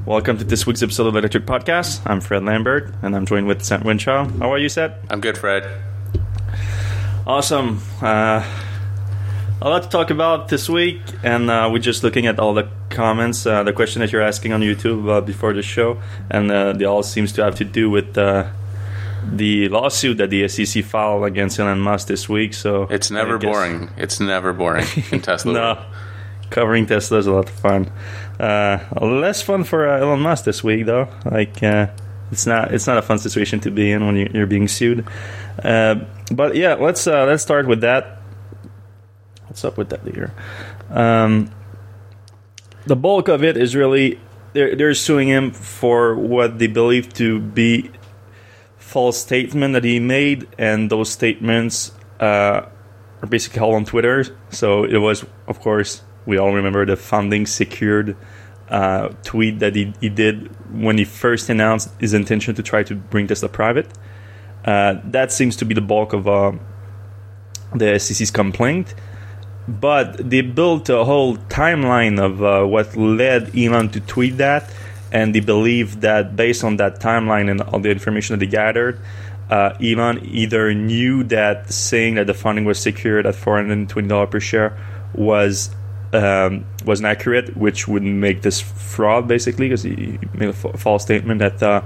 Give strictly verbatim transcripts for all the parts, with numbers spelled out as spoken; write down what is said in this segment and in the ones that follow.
Welcome to this week's episode of Electric Podcast. I'm Fred Lambert, and I'm joined with Seth Winshaw. How are you, Seth? I'm good, Fred. Awesome. Uh, a lot to talk about this week, and uh, we're just looking at all the comments, uh, the question that you're asking on YouTube uh, before the show, and uh, they all seems to have to do with uh, the lawsuit that the S E C filed against Elon Musk this week. So it's never boring. It's never boring in Tesla. No, covering Tesla is a lot of fun. Uh, less fun for uh, Elon Musk this week, though. Like, uh, it's not it's not a fun situation to be in when you, you're being sued. Uh, but yeah, let's uh, let's start with that. What's up with that here? Um, the bulk of it is really they're they're suing him for what they believe to be false statement that he made, and those statements uh, are basically all on Twitter. So it was, of course, we all remember the funding secured uh, tweet that he, he did when he first announced his intention to try to bring Tesla private. Uh, that seems to be the bulk of uh, the S E C's complaint. But they built a whole timeline of uh, what led Elon to tweet that, and they believe that based on that timeline and all the information that they gathered, uh, Elon either knew that saying that the funding was secured at four hundred twenty dollars per share was um, was inaccurate, which would make this fraud, basically, because he made a f- false statement that uh,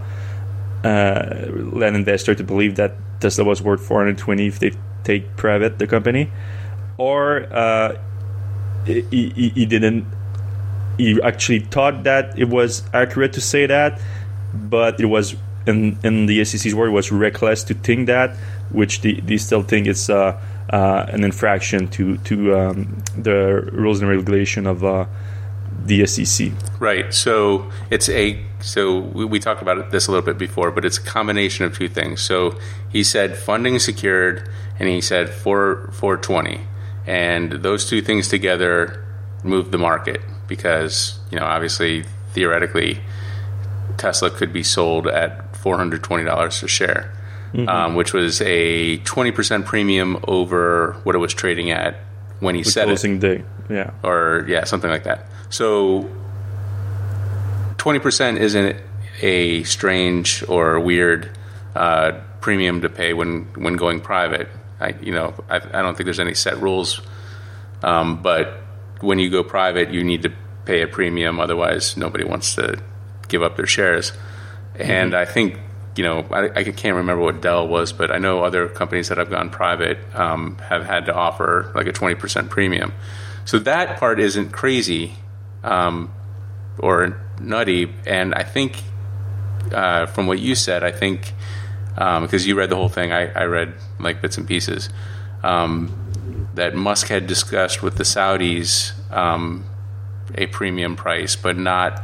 uh, led investor to believe that Tesla was worth four hundred twenty if they take private the company. Or uh, he, he, he didn't. He actually thought that it was accurate to say that, but it was in in the S E C's word, it was reckless to think that, which they, they still think it's uh, uh, an infraction to to um, the rules and regulation of uh, the S E C. Right. So it's a so we, we talked about this a little bit before, but it's a combination of two things. So he said funding secured, and he said four four twenty, and those two things together moved the market. Because, you know, obviously, theoretically, Tesla could be sold at four hundred twenty dollars a share, mm-hmm. um, which was a twenty percent premium over what it was trading at when he the said closing it. day, yeah. Or, yeah, something like that. So, twenty percent isn't a strange or weird uh, premium to pay when, when going private. I, you know, I, I don't think there's any set rules, um, but when you go private, you need to pay a premium. Otherwise, nobody wants to give up their shares. And mm-hmm. I think, you know, I, I can't remember what Dell was, but I know other companies that have gone private um, have had to offer like a twenty percent premium. So that part isn't crazy um, or nutty. And I think uh, from what you said, I think, um, because you read the whole thing, I, I read like bits and pieces, um, that Musk had discussed with the Saudis um, a premium price, but not...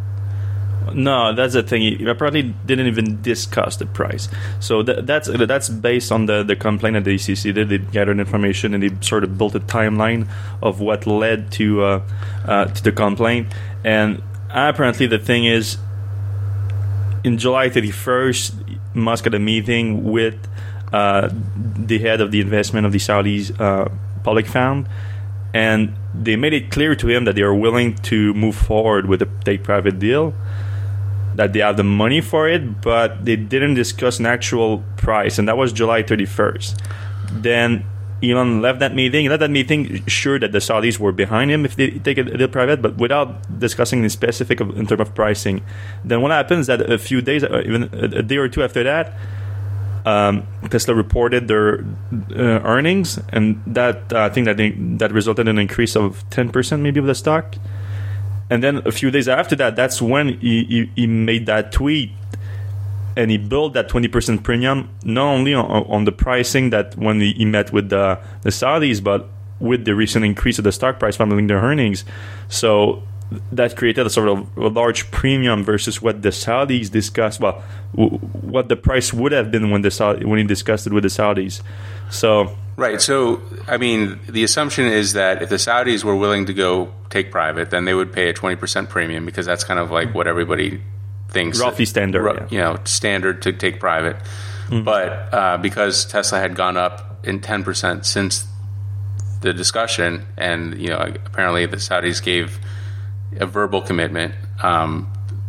No, that's the thing. He apparently didn't even discuss the price. So th- that's that's based on the, the complaint that the S E C did. They gathered information and they sort of built a timeline of what led to uh, uh, to the complaint. And apparently the thing is, in July thirty-first, Musk had a meeting with uh, the head of the investment of the Saudis uh, public fund, and they made it clear to him that they are willing to move forward with a take private deal, that they have the money for it, but they didn't discuss an actual price, and that was July thirty-first. Then Elon left that meeting. He left that meeting sure that the Saudis were behind him if they take a deal private, but without discussing the specific of, in terms of pricing. Then what happens is that a few days, or even a day or two after that, Um, Tesla reported their uh, earnings, and that uh, I think that they, that resulted in an increase of ten percent maybe of the stock. And then a few days after that, that's when he, he, he made that tweet, and he built that twenty percent premium, not only on, on the pricing that when he, he met with the, the Saudis, but with the recent increase of the stock price following their earnings. So that created a sort of a large premium versus what the Saudis discussed. Well, w- what the price would have been when the Saudi, when he discussed it with the Saudis. So right. So I mean, the assumption is that if the Saudis were willing to go take private, then they would pay a twenty percent premium, because that's kind of like what everybody thinks. Roughly standard, ru- yeah. you know, standard to take private. Mm-hmm. But uh, because Tesla had gone up in ten percent since the discussion, and you know, apparently the Saudis gave a verbal commitment, um,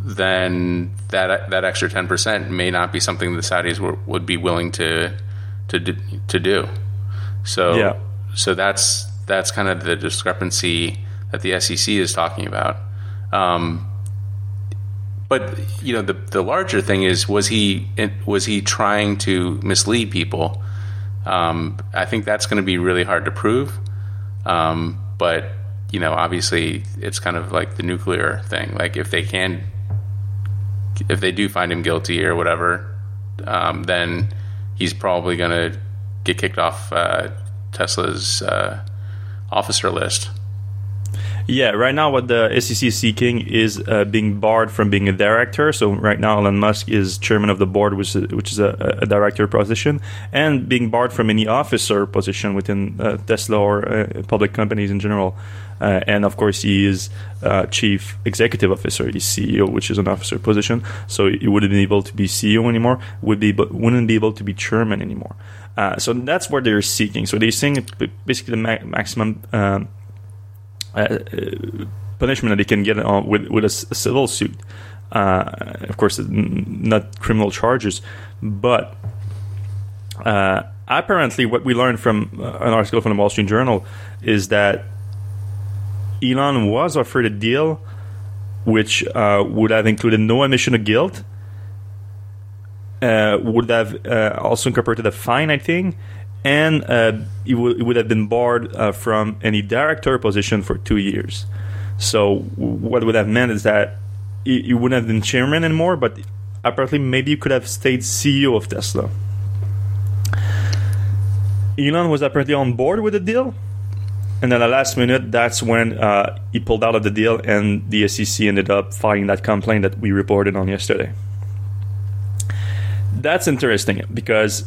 then that that extra ten percent may not be something the Saudis were, would be willing to to do, to do. So yeah. so that's that's kind of the discrepancy that the S E C is talking about. Um, but you know, the the larger thing is, was he was he trying to mislead people? Um, I think that's going to be really hard to prove. Um, but you know, obviously, it's kind of like the nuclear thing. Like if they can, if they do find him guilty or whatever, um, then he's probably going to get kicked off uh, Tesla's uh, officer list. Yeah, right now what the S E C is seeking is uh, being barred from being a director. So right now Elon Musk is chairman of the board, which is, which is a, a director position, and being barred from any officer position within uh, Tesla or uh, public companies in general. Uh, and of course he is uh, chief executive officer. He's C E O, which is an officer position. So he wouldn't be able to be C E O anymore, would be, but wouldn't be able to be chairman anymore. Uh, so that's what they're seeking. So they're saying basically the ma- maximum um, Uh, punishment that they can get on with with a, a civil suit. Uh, of course, n- not criminal charges, but uh, apparently, what we learned from uh, an article from the Wall Street Journal is that Elon was offered a deal which uh, would have included no admission of guilt, uh, would have uh, also incorporated a fine, I think. And uh, he, w- he would have been barred uh, from any director position for two years. So what would have meant is that he, he wouldn't have been chairman anymore, but apparently maybe he could have stayed C E O of Tesla. Elon was apparently on board with the deal, and then at the last minute, that's when uh, he pulled out of the deal, and the S E C ended up filing that complaint that we reported on yesterday. That's interesting because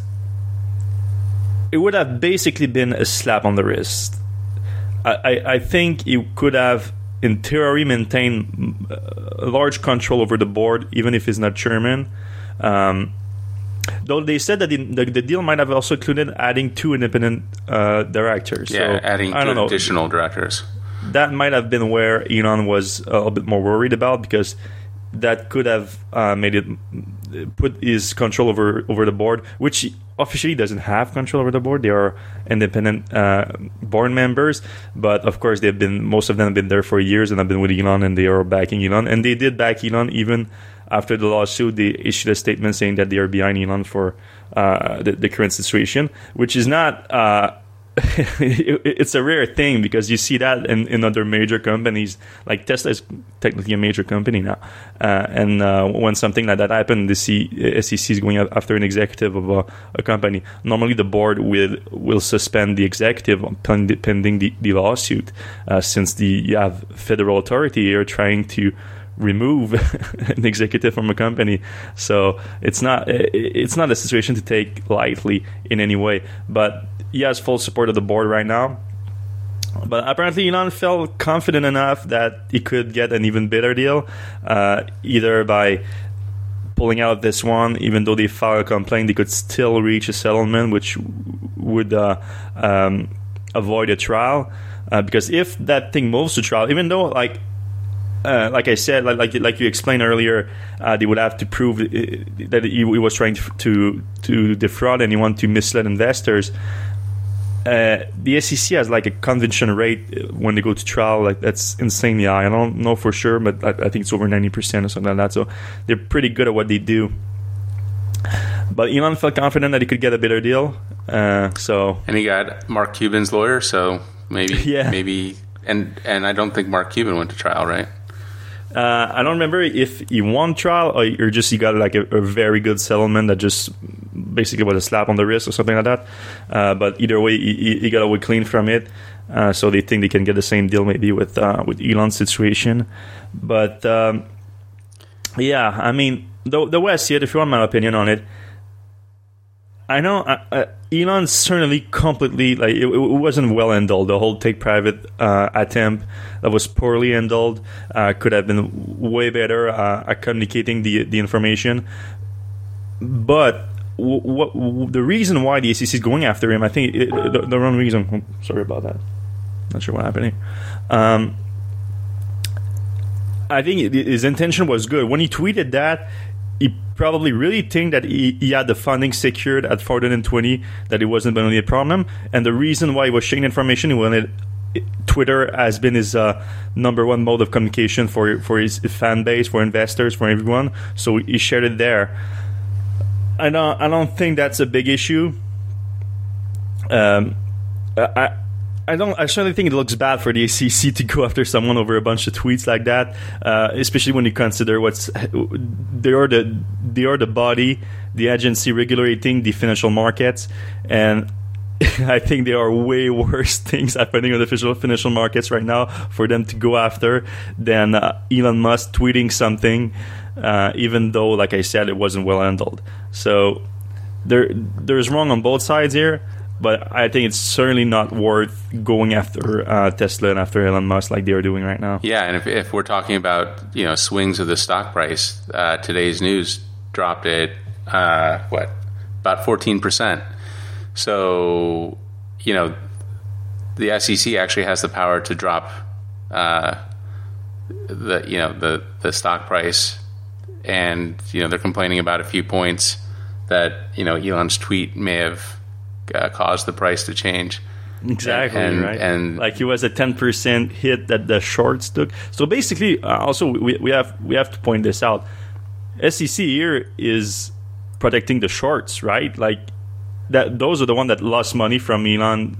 it would have basically been a slap on the wrist. I, I, I think he could have, in theory, maintained a large control over the board, even if he's not chairman. Um, though they said that the, the, the deal might have also included adding two independent uh, directors. Yeah, so, adding I don't two know. additional directors. That might have been where Elon was a little bit more worried about, because that could have uh, made it put his control over over the board, which he officially doesn't have control over the board. They are independent uh, board members, but of course they've been most of them have been there for years and have been with Elon, and they are backing Elon, and they did back Elon even after the lawsuit. They issued a statement saying that they are behind Elon for uh, the, the current situation, which is not. Uh, it's a rare thing, because you see that in, in other major companies. Like Tesla is technically a major company now, uh, and uh, when something like that happens, the C- S E C is going after an executive of a, a company. Normally, the board will will suspend the executive pending, pending the, the lawsuit, uh, since the you have federal authority here trying to remove an executive from a company. So it's not it's not a situation to take lightly in any way. But he has full support of the board right now. But apparently Elon felt confident enough that he could get an even better deal, uh, either by pulling out this one. Even though they filed a complaint, they could still reach a settlement, which would uh, um, avoid a trial. Uh, because if that thing moves to trial, even though like Uh, like I said, like like, like you explained earlier, uh, they would have to prove that he, he was trying to, to to defraud anyone, to mislead investors. Uh, the S E C has like a conviction rate when they go to trial, like that's insanely high. I don't know for sure, but I, I think it's over ninety percent or something like that. So they're pretty good at what they do. But Elon felt confident that he could get a better deal. Uh, so and he got Mark Cuban's lawyer, so maybe yeah. maybe and and I don't think Mark Cuban went to trial, right? Uh, I don't remember if he won trial or, or just he got like a, a very good settlement that just basically was a slap on the wrist or something like that. Uh, but either way, he, he got away clean from it. Uh, so they think they can get the same deal maybe with uh, with Elon's situation. But um, yeah, I mean, the, the way I see it, if you want my opinion on it, I know uh, uh, Elon certainly completely, like, it, it wasn't well handled. The whole take private uh, attempt that was poorly handled, uh, could have been way better uh, at communicating the the information. But w- w- w- the reason why the S E C is going after him, I think it, the, the wrong reason. Oh, sorry about that. Not sure what happened here. Um, I think his intention was good. When he tweeted that, he probably really think that he, he had the funding secured at four hundred twenty, that it wasn't going to be a problem. And the reason why he was sharing information, he wanted Twitter has been his uh, number one mode of communication for for his fan base, for investors, for everyone. So he shared it there. I don't I don't think that's a big issue. Um, I. I don't. I certainly think it looks bad for the A C C to go after someone over a bunch of tweets like that, uh, especially when you consider what's they are the they are the body, the agency regulating the financial markets, and I think there are way worse things happening on the official financial markets right now for them to go after than uh, Elon Musk tweeting something, uh, even though, like I said, it wasn't well handled. So there there's wrong on both sides here. But I think it's certainly not worth going after uh, Tesla and after Elon Musk like they are doing right now. Yeah, and if, if we're talking about, you know, swings of the stock price, uh, today's news dropped it, uh, what, about fourteen percent. So, you know, the S E C actually has the power to drop uh, the, you know, the, the stock price. And, you know, they're complaining about a few points that, you know, Elon's tweet may have Uh, caused the price to change. Exactly, and, right? And like it was a ten percent hit that the shorts took. So basically, uh, also we, we have we have to point this out. S E C here is protecting the shorts, right? Like that. Those are the one that lost money from Elon's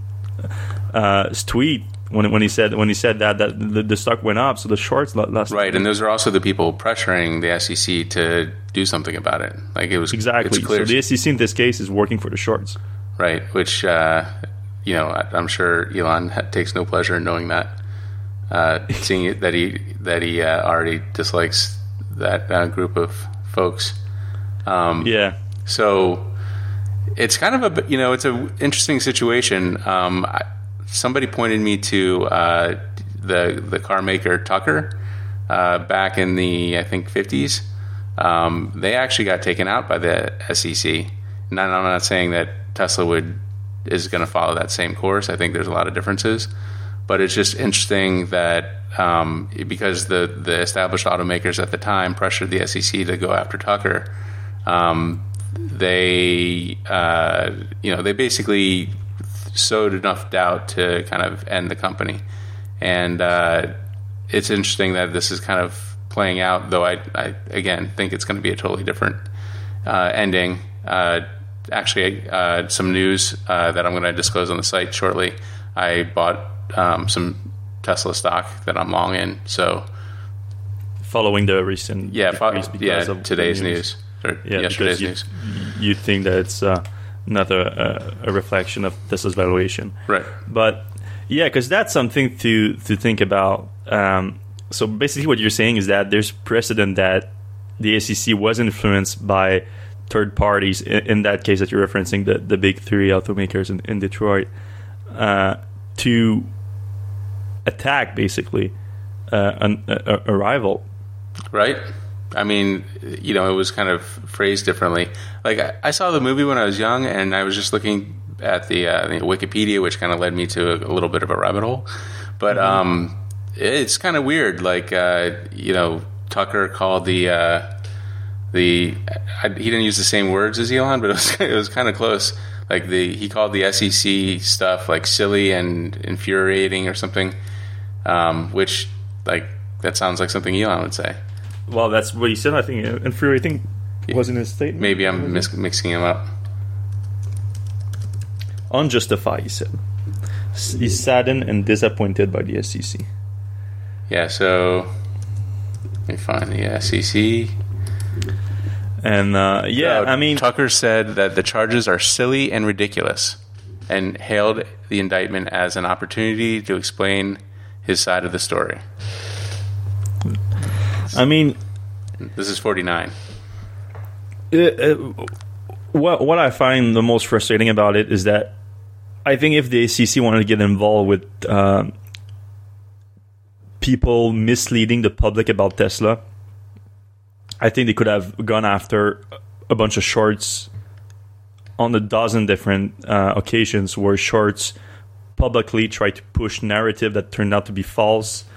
uh, tweet when when he said when he said that that the, the stock went up. So the shorts lost. Right, money. And those are also the people pressuring the S E C to do something about it. Like it was exactly. It's clear. So the S E C in this case is working for the shorts. Right, which, uh, you know, I'm sure Elon ha- takes no pleasure in knowing that, uh, seeing it, that he that he uh, already dislikes that uh, group of folks. Um, yeah. So it's kind of a, you know, it's an interesting situation. Um, I, somebody pointed me to uh, the the car maker Tucker uh, back in the, I think, fifties. Um, they actually got taken out by the S E C. And I'm not saying that Tesla would is going to follow that same course. I think there's a lot of differences, but it's just interesting that um, because the the established automakers at the time pressured the S E C to go after Tucker, um, they uh, you know they basically sowed enough doubt to kind of end the company, and uh, it's interesting that this is kind of playing out. Though I, I again think it's going to be a totally different uh, ending. Uh, Actually, uh, some news uh, that I'm going to disclose on the site shortly. I bought um, some Tesla stock that I'm long in. So, following the recent yeah, fo- yeah, of today's news, news, or yeah, yesterday's you, news. You think that it's uh, not a, a reflection of Tesla's valuation, right? But yeah, because that's something to to think about. Um, so basically, what you're saying is that there's precedent that the S E C was influenced by third parties, in, in that case that you're referencing, the, the big three automakers in, in Detroit, uh, to attack basically uh, an, a, a rival. Right. I mean, you know, it was kind of phrased differently. Like I, I saw the movie when I was young, and I was just looking at the, uh, the Wikipedia, which kind of led me to a, a little bit of a rabbit hole. But mm-hmm. um, it's kind of weird. Like uh, you know, Tucker called the. Uh, The I, he didn't use the same words as Elon, but it was it was kind of close. Like the he called the S E C stuff like silly and infuriating or something, um, which like that sounds like something Elon would say. Well, that's what he said. I think infuriating wasn't his statement. Maybe I'm mis- mixing him up. Unjustified, he said. He's saddened and disappointed by the S E C. Yeah. So let me find the S E C. And uh, yeah, uh, I mean, Tucker said that the charges are silly and ridiculous, and hailed the indictment as an opportunity to explain his side of the story. I mean, this is forty-nine. It, it, what what I find the most frustrating about it is that I think if the S E C wanted to get involved with uh, people misleading the public about Tesla, I think they could have gone after a bunch of shorts on a dozen different uh, occasions where shorts publicly tried to push narrative that turned out to be false,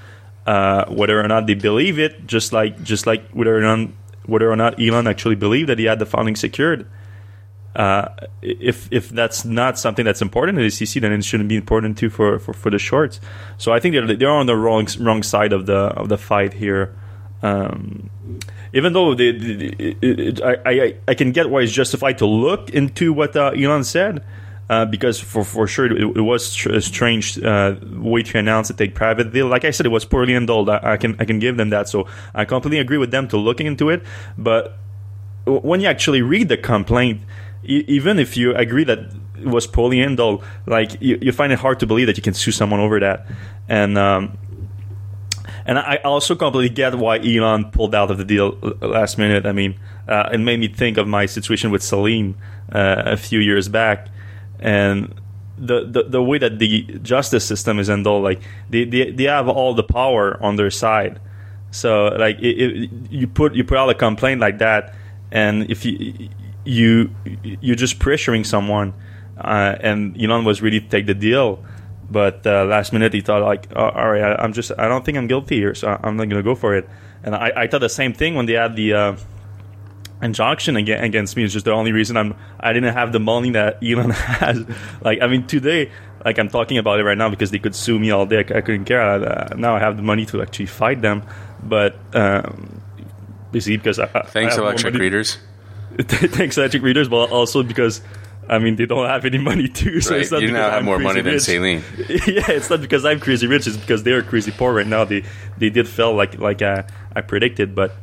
uh, whether or not they believe it, just like just like whether or not whether or not Elon actually believed that he had the funding secured. Uh, if if that's not something that's important to the C C, then it shouldn't be important too for, for, for the shorts. So I think they're they're on the wrong wrong side of the of the fight here. Um, even though they, they, it, it, I, I I can get why it's justified to look into what uh, Elon said, uh, because for for sure it, it was tr- a strange uh, way to announce a take private deal. Like I said, it was poorly handled. I, I can I can give them that. So I completely agree with them to looking into it. But when you actually read the complaint, even if you agree that it was poorly handled, like you, you find it hard to believe that you can sue someone over that. And um, and I also completely get why Elon pulled out of the deal last minute. I mean, uh, it made me think of my situation with Salim uh, a few years back, and the, the the way that the justice system is handled, like they, they, they have all the power on their side. So like it, it, you put you put out a complaint like that, and if you you you're just pressuring someone, uh, and Elon was ready to take the deal, but uh, last minute he thought like, oh, all right, I, I'm just I don't think I'm guilty here, so I'm not gonna go for it. And I, I thought the same thing when they had the uh, injunction against, against me. It's just the only reason I'm I didn't have the money that Elon has. Like I mean today, like I'm talking about it right now because they could sue me all day. I, I couldn't care. I, now I have the money to actually fight them, but um, basically because I, thanks I electric readers. Thanks, electric readers, but also because, I mean, they don't have any money too. So right. it's not you now have I'm more money rich. than Saline. Yeah, it's not because I'm crazy rich. It's because they're crazy poor right now. They they did fail like like I, I predicted. But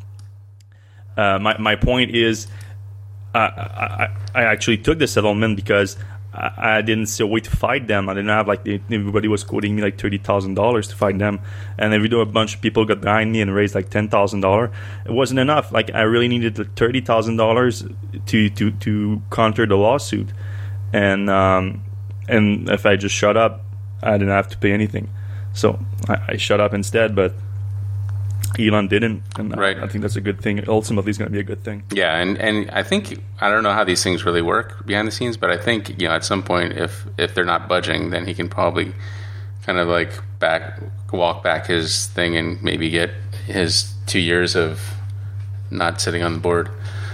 uh, my my point is, uh, I I actually took the settlement because I, I didn't see a way to fight them. I didn't have like the, everybody was quoting me like thirty thousand dollars to fight them, and even though a bunch of people got behind me and raised like ten thousand dollars, it wasn't enough. Like I really needed the thirty thousand dollars to to to counter the lawsuit, and um, and if I just shut up, I didn't have to pay anything. So I, I shut up instead, but Elon didn't, and right. I, I think that's a good thing. Ultimately, it's going to be a good thing. Yeah, and, and I think I don't know how these things really work behind the scenes, but I think you know at some point, if if they're not budging, then he can probably kind of like back walk back his thing and maybe get his two years of not sitting on the board.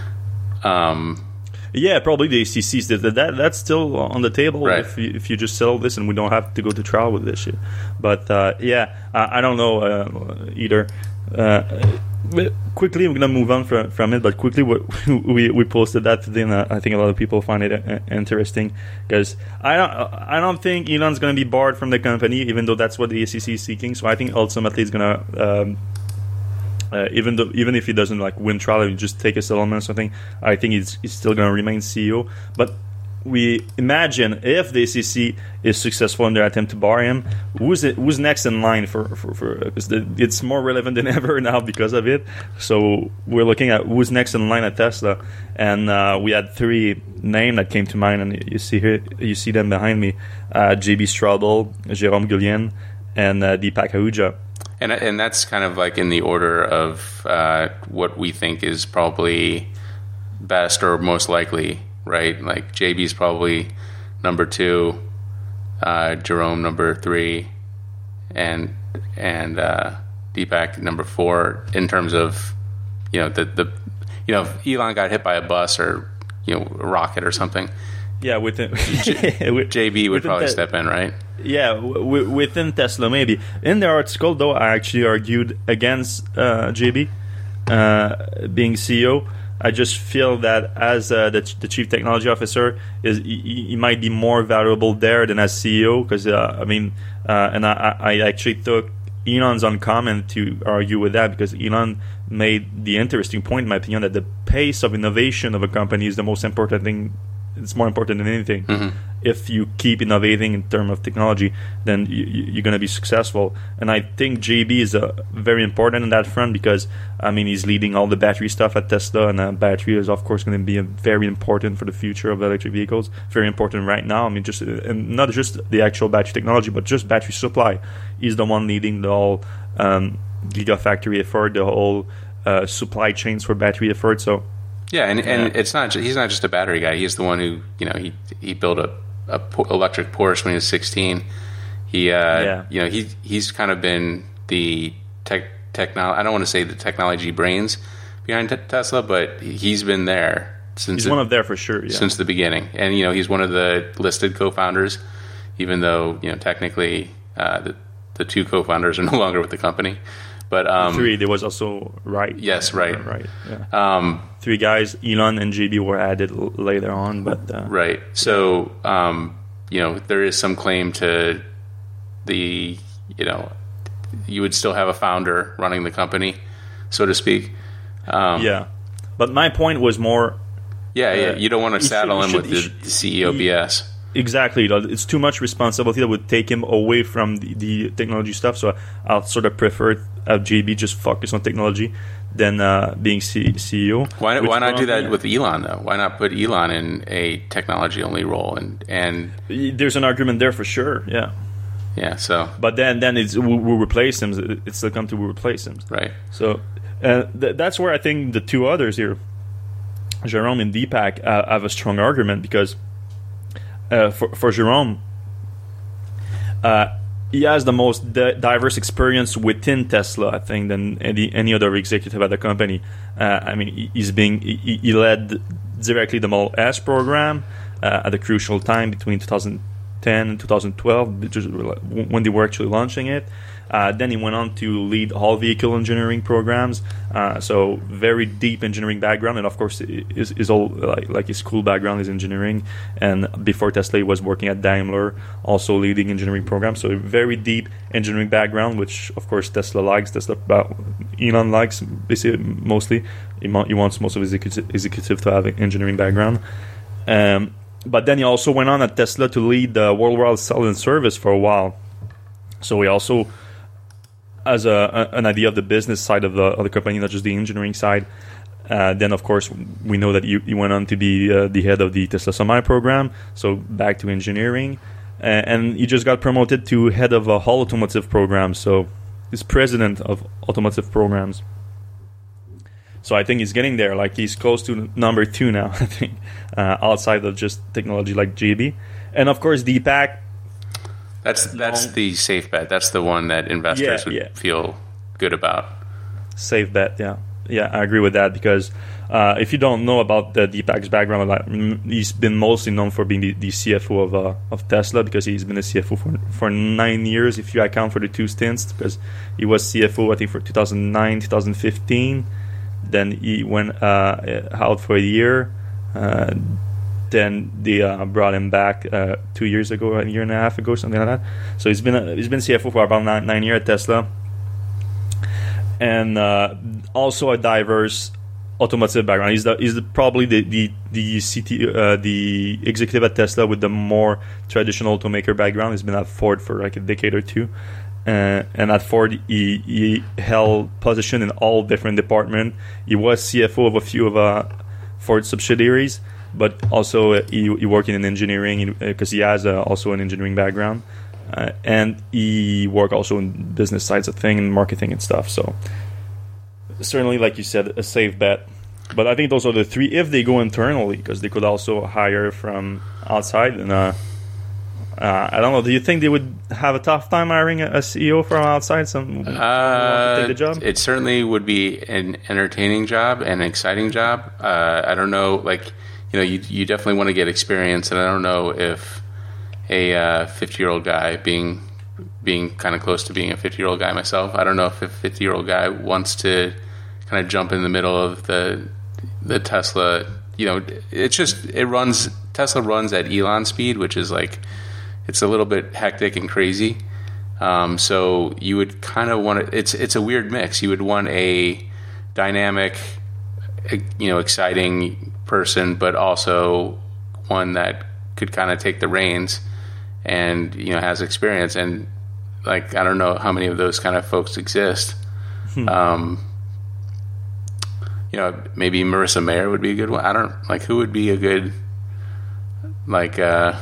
Um, yeah, probably the A C Cs that, that that's still on the table right. if you, if you just settle this and we don't have to go to trial with this shit. But uh, yeah, I, I don't know uh, either. Uh, quickly, we're gonna move on from from it. But quickly, we we, we posted that today, and I think a lot of people find it uh, interesting because I don't I don't think Elon's gonna be barred from the company, even though that's what the A C C is seeking. So I think ultimately it's gonna. Um, Uh, even though, even if he doesn't like win trial and just take a settlement or something, I think he's, he's still going to remain C E O. But we imagine if the A C C is successful in their attempt to bar him, who's it, who's next in line for for, for because it's more relevant than ever now because of it. So we're looking at who's next in line at Tesla, and uh, we had three names that came to mind, and you see here, you see them behind me: uh, J B Straubel, Jérôme Guillen, and uh, Deepak Ahuja. And and that's kind of like in the order of uh, what we think is probably best or most likely, right? Like J B's probably number two, uh, Jerome number three, and and uh, Deepak number four in terms of you know the the you know if Elon got hit by a bus or you know a rocket or something. Yeah, within J B would probably te- step in, right? Yeah, w- within Tesla maybe. In the article, though, I actually argued against uh, J B uh, being C E O. I just feel that as uh, the, ch- the chief technology officer, is he, he might be more valuable there than as C E O. Because uh, I mean, uh, and I, I actually took Elon's on comment to argue with that because Elon made the interesting point, in my opinion, that the pace of innovation of a company is the most important thing. It's more important than anything. Mm-hmm. If you keep innovating in terms of technology, then you, you're going to be successful. And I think J B is uh, very important in that front because, I mean, he's leading all the battery stuff at Tesla, and uh, battery is, of course, going to be a very important for the future of electric vehicles. Very important right now. I mean, just uh, and not just the actual battery technology, but just battery supply. He's the one leading the whole um, gigafactory effort, the whole uh, supply chains for battery effort. So. Yeah, and, and it's not he's not just a battery guy. He's the one who you know he he built a, a electric Porsche when he was sixteen. He uh, yeah. you know he he's kind of been the tech technology. I don't want to say the technology brains behind t- Tesla, but he's been there since He's the, one of there for sure. Yeah. since the beginning, and you know he's one of the listed co-founders, even though you know technically uh, the the two co-founders are no longer with the company. But um, three, there was also Wright. Yes, right, right. Yeah. Um, Three guys, Elon and J B were added l- later on, but uh, right. So um, you know there is some claim to the you know you would still have a founder running the company, so to speak. Um, yeah. But my point was more. Yeah, yeah. Uh, You don't want to he saddle should- him he with should- the, the C E O he- B S. Exactly, it's too much responsibility that would take him away from the, the technology stuff. So I'll sort of prefer have J B just focus on technology than uh, being C- CEO. Why, Which why not do that one- with Elon though? Why not put Elon in a technology only role? And and There's an argument there for sure. Yeah, yeah, so but then then it's we'll, we'll replace him. It's still come to we'll replace him. right. So uh, th- that's where I think the two others here, Jerome and Deepak, uh, have a strong argument because uh, for for Jerome, uh, he has the most di- diverse experience within Tesla, I think, than any any other executive at the company. Uh, I mean, he- he's being he, he led directly the Model S program uh, at a crucial time between two thousand ten and two thousand twelve, which is when they were actually launching it. Uh, then he went on to lead all vehicle engineering programs, uh, so very deep engineering background, and of course, is is all like, like his school background is engineering. And before Tesla, he was working at Daimler, also leading engineering programs. So a very deep engineering background, which of course Tesla likes. Tesla, uh, Elon likes basically mostly. He, mo- he wants most of his executive, executive to have an engineering background. Um, but then he also went on at Tesla to lead the worldwide sales and service for a while. So he also as a, a, an idea of the business side of the, of the company, not just the engineering side. Uh, then, of course, we know that you, you went on to be uh, the head of the Tesla Semi program, so back to engineering. Uh, and you just got promoted to head of a whole automotive program, so he's president of automotive programs. So I think he's getting there. Like, he's close to number two now, I think, uh, outside of just technology like J B. And, of course, Deepak. That's that's the safe bet. That's the one that investors Yeah, would yeah. feel good about. Safe bet, yeah. Yeah, I agree with that because uh, if you don't know about the Deepak's background, like, mm, he's been mostly known for being the, the C F O of uh, of Tesla because he's been the C F O for, for nine years if you account for the two stints, because he was C F O, I think, for two thousand nine, two thousand fifteen. Then he went uh, out for a year. Uh, then they uh, brought him back uh, two years ago, a year and a half ago, something like that. So he's been a, he's been C F O for about nine, nine years at Tesla. And uh, also a diverse automotive background. He's the, he's the, probably the the the C T, uh, the executive at Tesla with the more traditional automaker background. He's been at Ford for like a decade or two, uh, and at Ford he, he held position in all different departments. He was C F O of a few of uh, Ford subsidiaries, but also uh, he, he worked in engineering because uh, he has uh, also an engineering background. Uh, and he worked also in business sides of thing and marketing and stuff. So certainly, like you said, a safe bet. But I think those are the three if they go internally, because they could also hire from outside. And uh, uh, I don't know. Do you think they would have a tough time hiring a, a C E O from outside? Some uh, to take the job? It certainly would be an entertaining job and an exciting job. Uh, I don't know. Like you know, you you definitely want to get experience, and I don't know if a fifty-year-old guy being being kind of close to being a fifty-year-old guy myself. I don't know if a fifty-year-old guy wants to kind of jump in the middle of the the Tesla. You know, it's just it runs Tesla runs at Elon speed, which is like it's a little bit hectic and crazy. Um, so you would kind of want to. It's it's a weird mix. You would want a dynamic, you know, exciting person, but also one that could kind of take the reins and you know has experience, and like I don't know how many of those kind of folks exist. Hmm. Um, you know, maybe Marissa Mayer would be a good one. I don't like who would be a good like. Uh,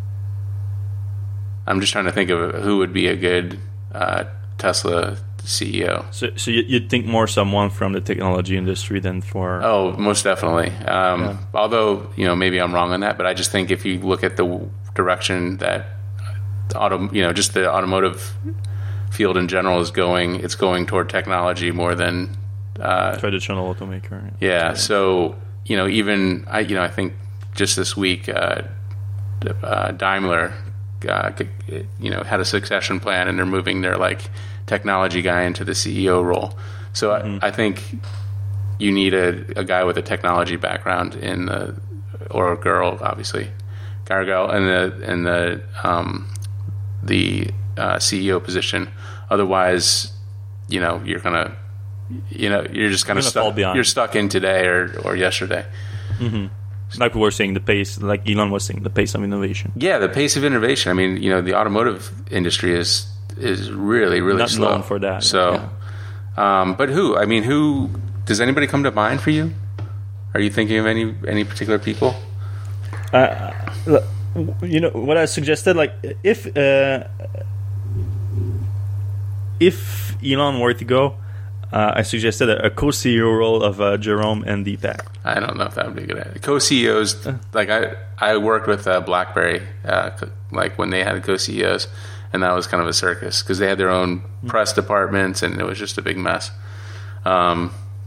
I'm just trying to think of who would be a good uh, Tesla C E O. So, so you'd think more someone from the technology industry than for. Oh, most definitely. Um, yeah. Although you know maybe I'm wrong on that, but I just think if you look at the direction that auto, you know, just the automotive field in general is going. It's going toward technology more than uh, traditional automaker. Yeah, yeah. So you know, even I, you know, I think just this week, uh, uh, Daimler, uh, you know, had a succession plan, and they're moving their like technology guy into the C E O role. So mm-hmm. I, I think you need a, a guy with a technology background in the, or a girl, obviously, guy or girl, in the in the um, the uh, C E O position. Otherwise, you know, you're gonna, you know, you're just kind of stuck. You're stuck in today or or yesterday. Mm-hmm. Like we were saying, the pace, like Elon was saying, the pace of innovation. Yeah, the pace of innovation. I mean, you know, the automotive industry is is really really not slow known for that. So, yeah. um, but who? I mean, who? Does anybody come to mind for you? Are you thinking of any any particular people? Uh, you know what I suggested, like if uh, if Elon were to go, uh, I suggested a, a co-C E O role of uh, Jerome and Deepak. I don't know if that would be a good idea. Co-C E Os, like I I worked with uh, BlackBerry, uh, like when they had co-C E Os, and that was kind of a circus because they had their own mm-hmm. press departments, and it was just a big mess. Um,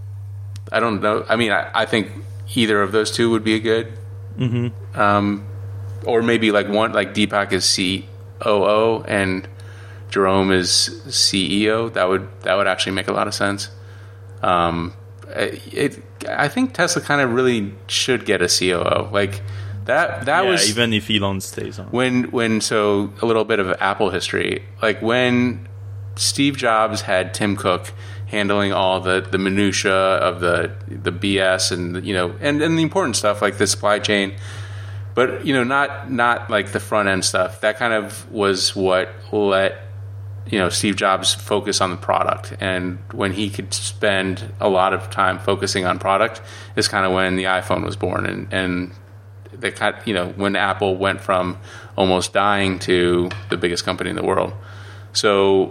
I don't know. I mean, I, I think either of those two would be a good. Mm-hmm. Um, or maybe like one, like Deepak is C O O and Jerome is C E O. That would that would actually make a lot of sense. Um, it, I think Tesla kind of really should get a C O O. Like that. That yeah, was even if Elon stays on. When when so a little bit of Apple history. Like when Steve Jobs had Tim Cook handling all the, the minutia of the the B S and you know and, and the important stuff like the supply chain, but you know not not like the front end stuff. That kind of was what let you know Steve Jobs focus on the product, and when he could spend a lot of time focusing on product is kind of when the iPhone was born, and and they kind you know when Apple went from almost dying to the biggest company in the world. So.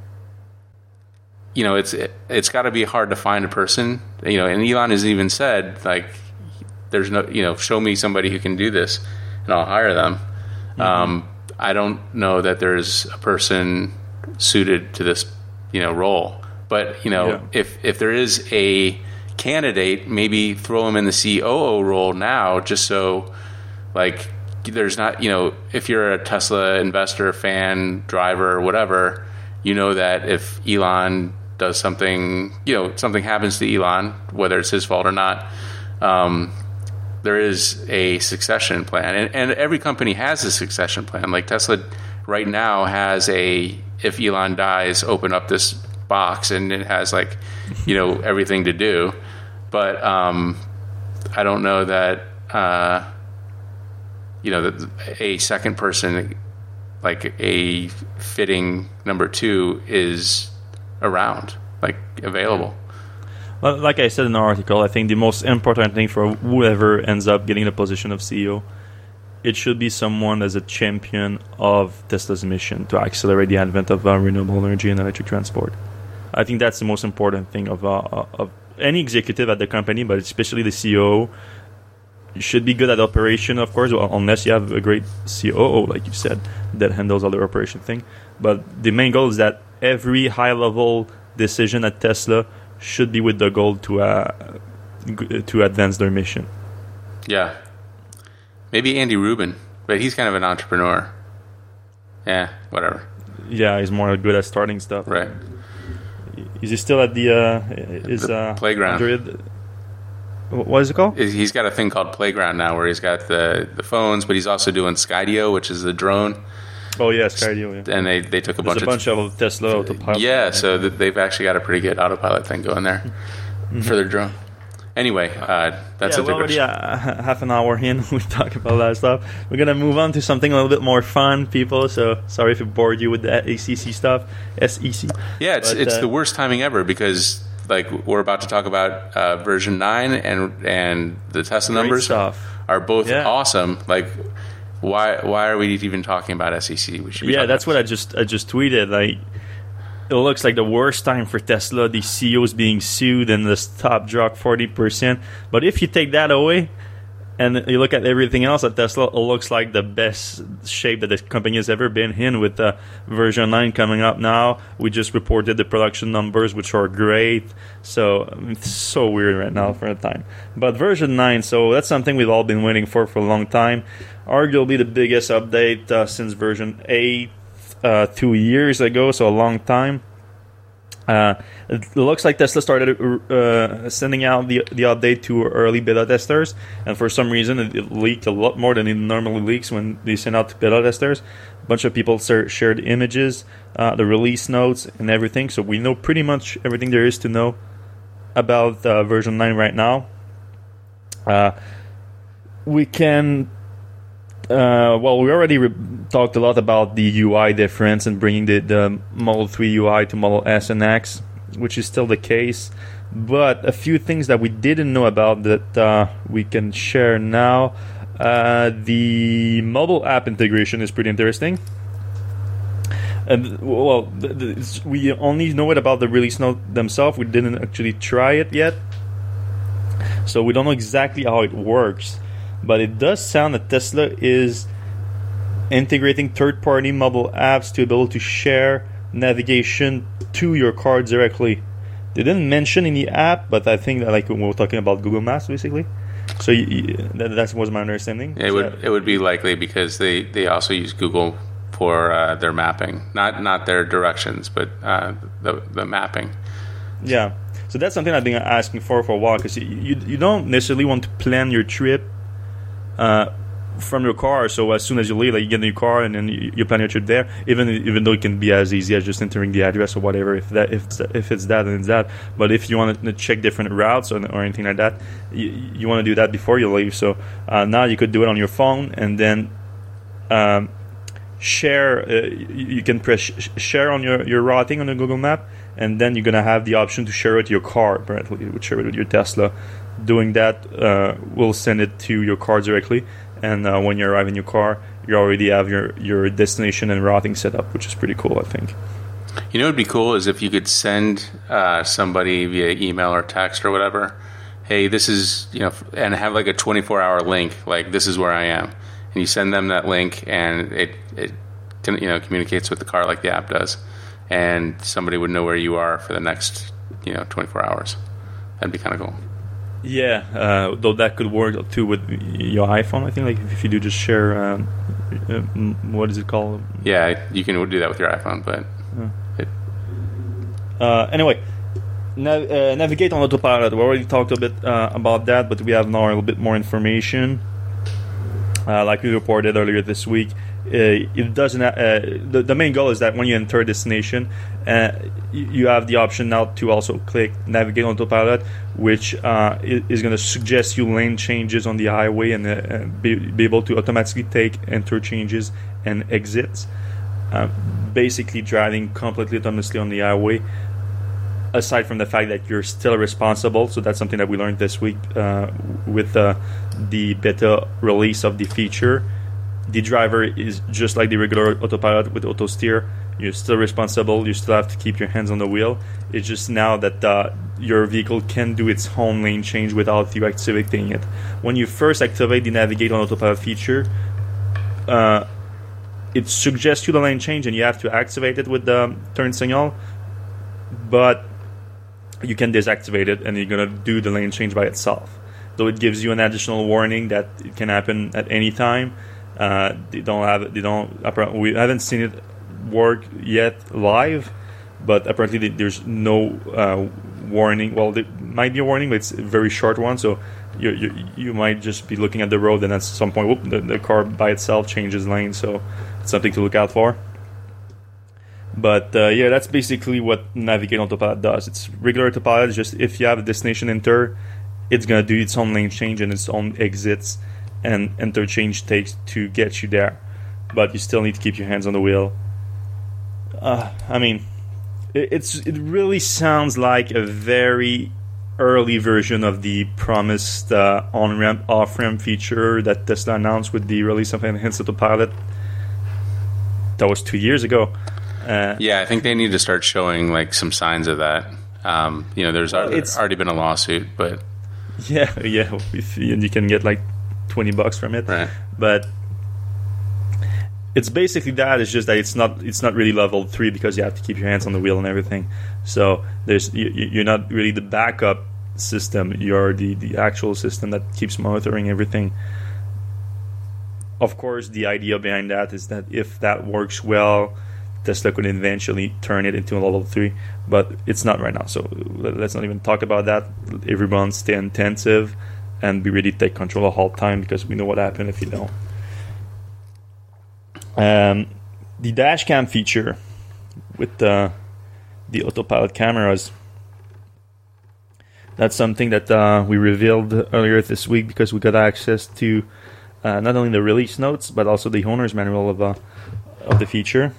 You know, it's it, it's got to be hard to find a person. You know, and Elon has even said like, "There's no, you know, show me somebody who can do this, and I'll hire them." Mm-hmm. Um, I don't know that there's a person suited to this, you know, role. But you know, yeah. if if there is a candidate, maybe throw him in the C O O role now, just so like there's not, you know, if you're a Tesla investor, fan, driver, whatever, you know that if Elon does something, you know, something happens to Elon, whether it's his fault or not, um, there is a succession plan. And, and every company has a succession plan. Like Tesla right now has a, if Elon dies, open up this box and it has like, you know, everything to do. But um, I don't know that, uh, you know, that a second person, like a fitting number two, is around, like available. Well, like I said in the article, I think the most important thing for whoever ends up getting the position of C E O, it should be someone as a champion of Tesla's mission to accelerate the advent of uh, renewable energy and electric transport. I think that's the most important thing of uh, of any executive at the company, but especially the C E O. You should be good at operation, of course, well, unless you have a great C O O, like you said, that handles all the operation thing. But the main goal is that every high-level decision at Tesla should be with the goal to uh, g- to advance their mission. Yeah. Maybe Andy Rubin, but he's kind of an entrepreneur. Yeah, whatever. Yeah, he's more good at starting stuff. Right. Is he still at the, uh, is, the uh, playground? Android? What is it called? He's got a thing called Playground now where he's got the, the phones, but he's also doing Skydio, which is the drone. Oh, yeah, Skydio, yeah. And they, they took a There's bunch, a bunch of, of Tesla autopilot. Yeah, so that they've actually got a pretty good autopilot thing going there mm-hmm. for their drone. Anyway, uh, that's yeah, a we're already uh, half an hour in. We talk about that stuff. We're going to move on to something a little bit more fun, people. So sorry if it bored you with the A C C stuff. S E C. Yeah, it's, but, it's uh, the worst timing ever because... Like we're about to talk about uh, version nine, and and the Tesla numbers stuff. are both yeah. awesome. Like, why why are we even talking about S E C? We should. Be yeah, that's about what I just I just tweeted. Like, it looks like the worst time for Tesla. The C E O is being sued, and the stock dropped forty percent. But if you take that away, And you look at everything else at Tesla, it looks like the best shape that the company has ever been in, with uh, version nine coming up now. We just reported the production numbers, which are great. So it's so weird right now for a time. But version nine, so that's something we've all been waiting for for a long time. Arguably the biggest update uh, since version eight uh, two years ago, so a long time. Uh, it looks like Tesla started uh, sending out the the update to early beta testers, and for some reason it, it leaked a lot more than it normally leaks when they send out to beta testers. A bunch of people shared images, uh, the release notes, and everything, so we know pretty much everything there is to know about uh, version nine right now. Uh, we can... Uh, well, we already re- talked a lot about the U I difference and bringing the, the Model three U I to Model S and X, which is still the case. But a few things that we didn't know about that uh, we can share now. Uh, the mobile app integration is pretty interesting. And well, the, the, we only know it about the release note themselves. We didn't actually try it yet, so we don't know exactly how it works. But it does sound that Tesla is integrating third-party mobile apps to be able to share navigation to your car directly. They didn't mention in the app, but I think that, like when we were talking about Google Maps, basically. So you, you, that, that was my understanding. It would it would be likely because they, they also use Google for uh, their mapping, not not their directions, but uh, the the mapping. Yeah. So that's something I've been asking for for a while, because you, you you don't necessarily want to plan your trip Uh, from your car. So as soon as you leave, like you get in your car and then you, you plan your trip there. Even even though it can be as easy as just entering the address or whatever. If that if it's, if it's that, then it's that. But if you want to check different routes or, or anything like that, you, you want to do that before you leave. So uh, now you could do it on your phone and then um, share. Uh, you can press sh- share on your, your routing on the Google Map, and then you're gonna have the option to share it to your car. Apparently, you would share it with your Tesla. Doing that uh, will send it to your car directly, and uh, when you arrive in your car, you already have your, your destination and routing set up, which is pretty cool, I think. You know what would be cool is if you could send uh, somebody via email or text or whatever, hey, this is, you know, and have like a twenty-four hour link, like this is where I am, and you send them that link, and it it you know communicates with the car like the app does, and somebody would know where you are for the next you know twenty-four hours. That'd be kind of cool. Yeah, uh, though that could work too with your iPhone. I think, like if you do just share, um, uh, what is it called? Yeah, you can do that with your iPhone, but uh. it... uh, anyway, nav- uh, navigate on autopilot. We already talked a bit uh, about that, but we have now a little bit more information. Uh, like we reported earlier this week, uh, it doesn't. Uh, the, the main goal is that when you enter a destination, uh, you, you have the option now to also click navigate on autopilot, which uh, is going to suggest you lane changes on the highway and uh, be, be able to automatically take interchanges and exits. Uh, basically, driving completely autonomously on the highway. Aside from the fact that you're still responsible, so that's something that we learned this week uh, with uh, the beta release of the feature. The driver is just like the regular autopilot with auto steer. You're still responsible. You still have to keep your hands on the wheel. It's just now that uh, your vehicle can do its own lane change without you activating it. When you first activate the navigate on autopilot feature, uh, it suggests you the lane change, and you have to activate it with the turn signal. But you can deactivate it, and you're gonna do the lane change by itself. Though it gives you an additional warning that it can happen at any time. Uh, they don't have. They don't. We haven't seen it work yet live, but apparently there's no uh, warning. Well, there might be a warning, but it's a very short one. So you you, you might just be looking at the road, and at some point, whoop, the, the car by itself changes lane. So it's something to look out for. But uh, yeah, that's basically what Navigate on Autopilot does. It's regular autopilot. It's just if you have a destination enter, it's gonna do its own lane change and its own exits and interchange takes to get you there. But you still need to keep your hands on the wheel. Uh, I mean, it, it's it really sounds like a very early version of the promised uh, on-ramp, off-ramp feature that Tesla announced with the release of Enhanced Autopilot. That was two years ago. Uh, yeah, I think they need to start showing like some signs of that. Um, you know, there's well, already, already been a lawsuit, but yeah, yeah, if, and you can get like twenty bucks from it. Right. But it's basically that. It's just that it's not it's not really level three because you have to keep your hands on the wheel and everything. So there's you, you're not really the backup system. You're the, the actual system that keeps monitoring everything. Of course, the idea behind that is that if that works well, Tesla could eventually turn it into a level three, but it's not right now. So let's not even talk about that. Everyone stay attentive and be ready to take control the whole time because we know what happened if you don't. Um, the dash cam feature with the the autopilot cameras, that's something that uh, we revealed earlier this week because we got access to uh, not only the release notes but also the owner's manual of uh, of the feature.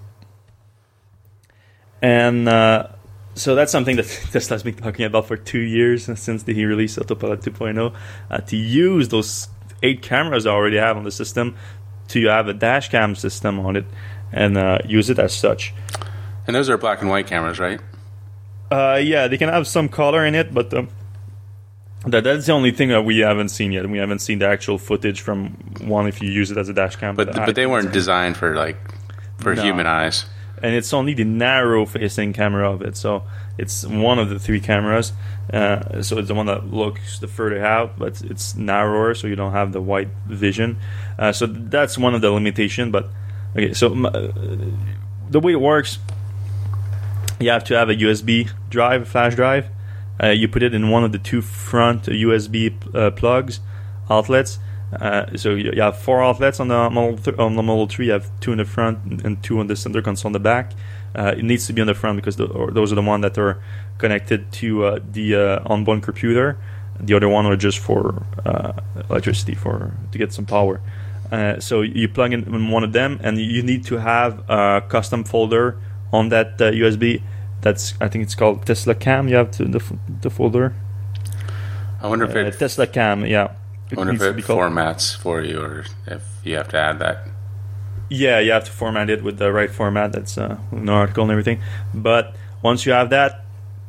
And uh, so that's something that Tesla's been talking about for two years since he released Autopilot two point oh, uh, to use those eight cameras I already have on the system to have a dash cam system on it and uh, use it as such. And those are black and white cameras, right? Uh, yeah, they can have some color in it, but um, that that's the only thing that we haven't seen yet. We haven't seen the actual footage from one if you use it as a dash cam. But but, but they weren't designed for like for no. human eyes. And it's only the narrow-facing camera of it, so it's one of the three cameras. Uh, so it's the one that looks the further out, but it's narrower, so you don't have the wide vision. Uh, so that's one of the limitations. But okay, so uh, the way it works, you have to have a U S B drive, a flash drive. Uh, you put it in one of the two front U S B uh, plugs outlets. Uh, so you, you have four outlets on the Model th- on the Model three. You have two in the front and two on the center console on the back. Uh, it needs to be on the front because the, or those are the ones that are connected to uh, the uh, onboard computer. The other one are just for uh, electricity for to get some power. Uh, so you plug in, in one of them, and you need to have a custom folder on that uh, U S B. That's I think it's called Tesla Cam. You have to the the folder. I wonder if uh, it Tesla Cam. Yeah. I wonder if it formats for you, or if you have to add that. Yeah, you have to format it with the right format. That's uh, an article and everything. But once you have that,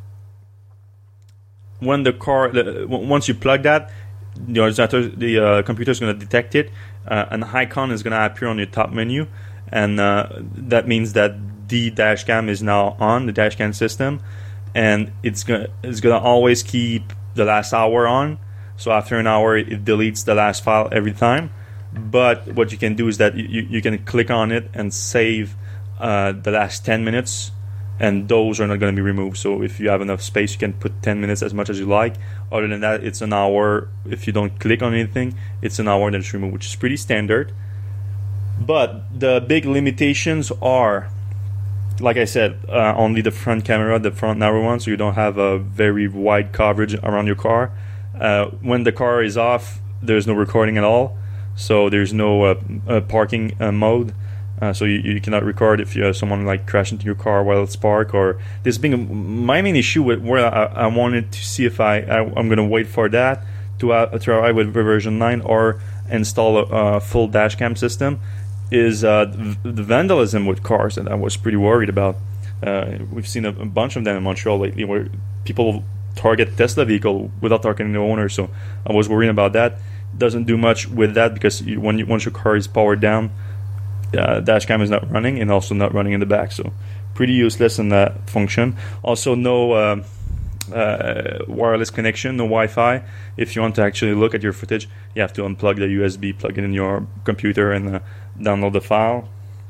when the car, the, once you plug that, the, the uh, computer is going to detect it. Uh, an icon is going to appear on your top menu, and uh, that means that the dash cam is now on the dash cam system, and it's going it's going to always keep the last hour on. So after an hour, it deletes the last file every time. But what you can do is that you, you can click on it and save uh, the last ten minutes, and those are not going to be removed. So if you have enough space, you can put ten minutes as much as you like. Other than that, it's an hour. If you don't click on anything, it's an hour that it's removed, which is pretty standard. But the big limitations are, like I said, uh, only the front camera, the front narrow one, so you don't have a very wide coverage around your car. Uh, when the car is off, there's no recording at all, so there's no uh, uh, parking uh, mode. Uh, so you, you cannot record if you have someone like crash into your car while it's parked. Or this being a, my main issue with where I, I wanted to see if I, I I'm going to wait for that to uh, to arrive with version nine or install a, a full dash cam system is uh, the, the vandalism with cars, and I was pretty worried about. Uh, we've seen a, a bunch of them in Montreal lately where people target Tesla vehicle without targeting the owner, so I was worrying about that. Doesn't do much with that because you, when you, once your car is powered down, uh, dash cam is not running and also not running in the back, so pretty useless in that function. Also no uh, uh, wireless connection, no Wi-Fi. If you want to actually look at your footage, you have to unplug the U S B, plug it in your computer, and uh, download the file.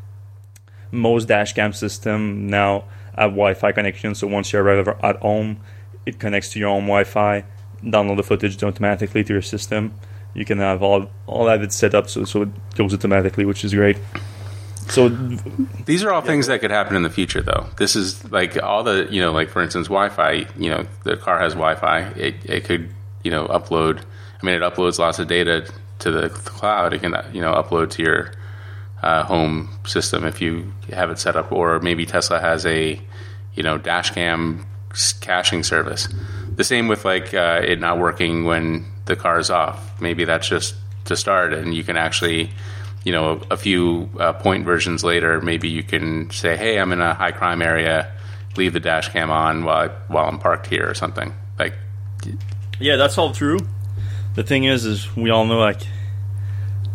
Most dash cam system now have Wi-Fi connection, so once you arrive at home, it connects to your own Wi-Fi, download the footage automatically to your system. You can have all all of it set up so, so it goes automatically, which is great. So these are all yeah. things that could happen in the future, though. This is like all the, you know, like for instance, Wi-Fi, you know, the car has Wi-Fi. It, it could, you know, upload. I mean, it uploads lots of data to the cloud. It can, you know, upload to your uh, home system if you have it set up. Or maybe Tesla has a, you know, dash cam caching service. The same with like uh, it not working when the car is off. Maybe that's just to start, and you can actually, you know, a, a few uh, point versions later, maybe you can say, "Hey, I'm in a high crime area. Leave the dash cam on while I, while I'm parked here," or something. Like, yeah, that's all true. The thing is, is we all know like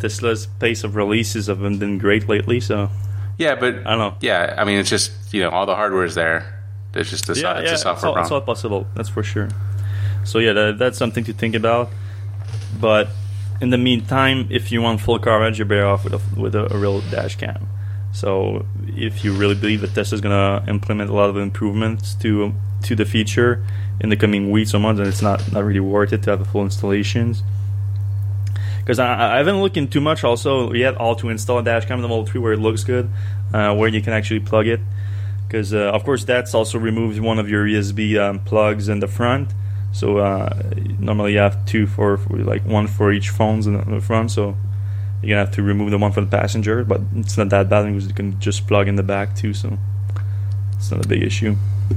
Tesla's pace of releases haven't been great lately, so yeah, but I don't know. Yeah, I mean, it's just, you know, all the hardware is there. It's just a, yeah, it's yeah, a software it's all, problem. it's all possible. That's for sure. So yeah, that, that's something to think about. But in the meantime, if you want full coverage, you're better off with a, with a, a real dash cam. So if you really believe that Tesla's going to implement a lot of improvements to to the feature in the coming weeks or months, then it's not, not really worth it to have a full installations. Because I, I haven't looked in too much also yet all to install a dash cam in the Model three where it looks good, uh, where you can actually plug it. Because, uh, of course, that's also removes one of your U S B um, plugs in the front. So, uh, normally you have two for, for, like, one for each phones in the front. So, you're going to have to remove the one for the passenger. But it's not that bad because you can just plug in the back, too. So, it's not a big issue.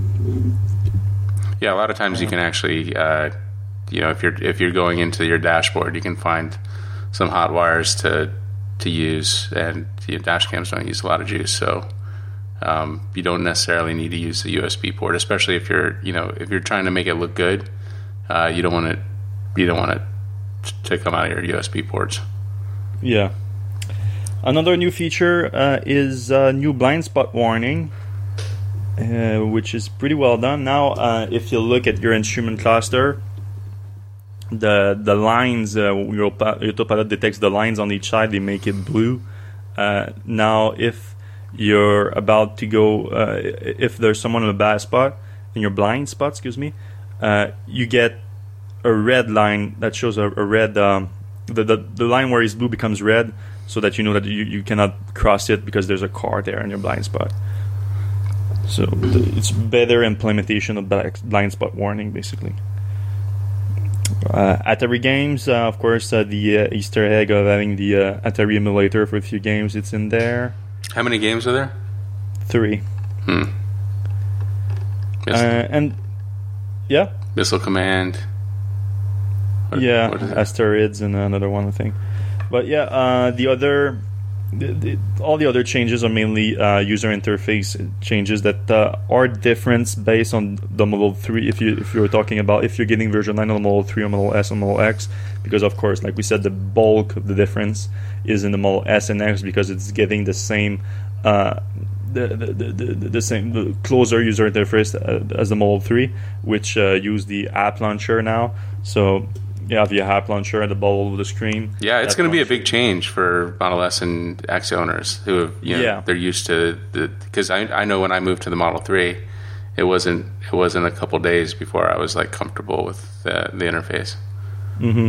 Yeah, a lot of times you can actually, uh, you know, if you're if you're going into your dashboard, you can find some hot wires to to use. And you know, dash cams don't use a lot of juice. So, Um, you don't necessarily need to use the U S B port, especially if you're, you know, if you're trying to make it look good. Uh, you don't want it, you don't want it to come out of your U S B ports. Yeah. Another new feature uh, is uh, new blind spot warning, uh, which is pretty well done. Now, uh, if you look at your instrument cluster, the the lines, uh, your autopilot detects the lines on each side. They make it blue. Uh, now, if you're about to go, uh, if there's someone in a bad spot, in your blind spot, excuse me, uh, you get a red line that shows a, a red, um, the, the the line where it's blue becomes red, so that you know that you, you cannot cross it because there's a car there in your blind spot. So the, it's better implementation of blind spot warning, basically. Uh, Atari games, uh, of course, uh, the uh, Easter egg of having the uh, Atari emulator for a few games, it's in there. How many games are there? Three. Hmm. Uh, and yeah, Missile Command. What, yeah, what Asteroids and another one, I think. But yeah, uh, the other, the, the, all the other changes are mainly uh, user interface changes that uh, are different based on the Model three. If you if you're talking about if you're getting version nine on the Model three or Model S or Model X, because of course, like we said, the bulk of the difference is in the Model S and X because it's getting the same, uh, the, the, the, the, the same the closer user interface uh, as the Model three, which uh, use the app launcher now. So you have your app launcher at the bottom of the screen. Yeah, it's going to be a big change for Model S and X owners who have, you know, yeah. they're used to the, because I I know when I moved to the Model three, it wasn't it wasn't a couple days before I was like comfortable with the, the interface. Mm-hmm.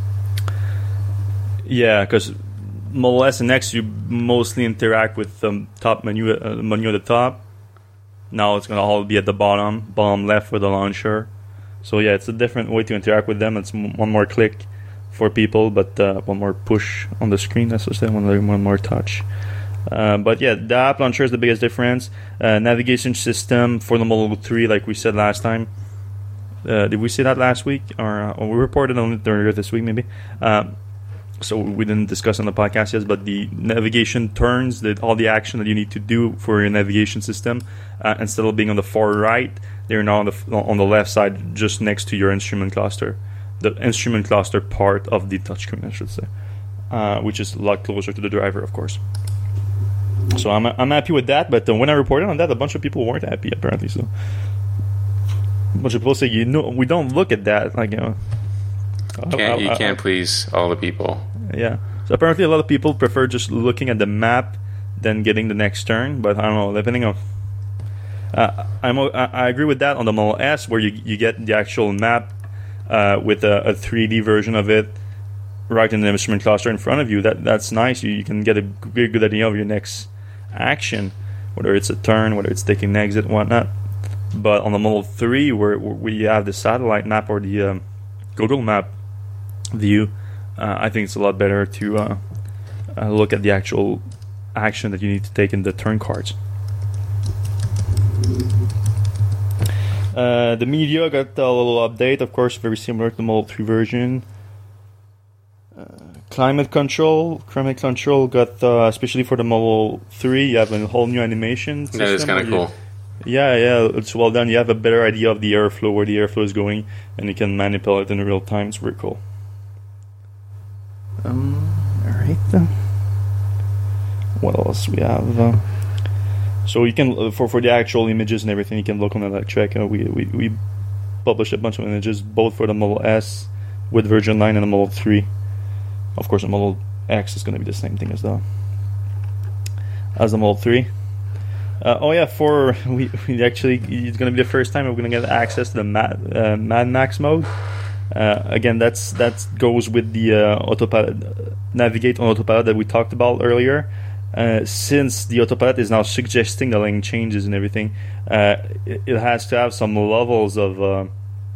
Yeah, because Model S and X, you mostly interact with the top menu, uh, menu at the top. Now it's going to all be at the bottom, bottom left with the launcher. So yeah, it's a different way to interact with them. It's m- one more click for people, but uh, one more push on the screen, that's what I say, one, one more touch. Uh, but yeah, the app launcher is the biggest difference. Uh, navigation system for the Model three, like we said last time. Uh, did we say that last week? Or, uh, or we reported on it earlier this week, maybe? Uh, So we didn't discuss on the podcast yet, but the navigation turns, the, all the action that you need to do for your navigation system, uh, instead of being on the far right, they're now on the on the left side, just next to your instrument cluster, the instrument cluster part of the touchscreen, I should say, uh, which is a lot closer to the driver, of course. So I'm I'm happy with that. But uh, when I reported on that, a bunch of people weren't happy apparently. So a bunch of people say, you know, we don't look at that, like you know. Can't, you can't please all the people. Yeah. So apparently a lot of people prefer just looking at the map than getting the next turn. But I don't know, depending on... Uh, I'm, I agree with that on the Model S, where you you get the actual map uh, with a, a three D version of it right in the instrument cluster in front of you. That That's nice. You, you can get a good, good idea of your next action, whether it's a turn, whether it's taking an exit, whatnot. But on the Model three, where, where we have the satellite map or the um, Google map view, uh, I think it's a lot better to uh, uh, look at the actual action that you need to take in the turn cards. Uh, the media got a little update, of course, very similar to the Model three version. Uh, climate control, climate control got, uh, especially for the Model three, you have a whole new animation system. Yeah, it's kind of cool. Yeah, yeah, it's well done. You have a better idea of the airflow, where the airflow is going, and you can manipulate it in real time. It's very cool. Um, alright. right. What else we have? Uh, so you can uh, for for the actual images and everything, you can look on Electrek. Uh, we we we published a bunch of images both for the Model S with Virgin Line and the Model three. Of course, the Model X is going to be the same thing as the as the Model three. Uh, oh yeah, for we, we actually it's going to be the first time we're going to get access to the Mad, uh, Mad Max mode. Uh, again, that's that goes with the uh, autopilot, navigate on autopilot that we talked about earlier. Uh, since the autopilot is now suggesting the lane changes and everything, uh, it, it has to have some levels of uh,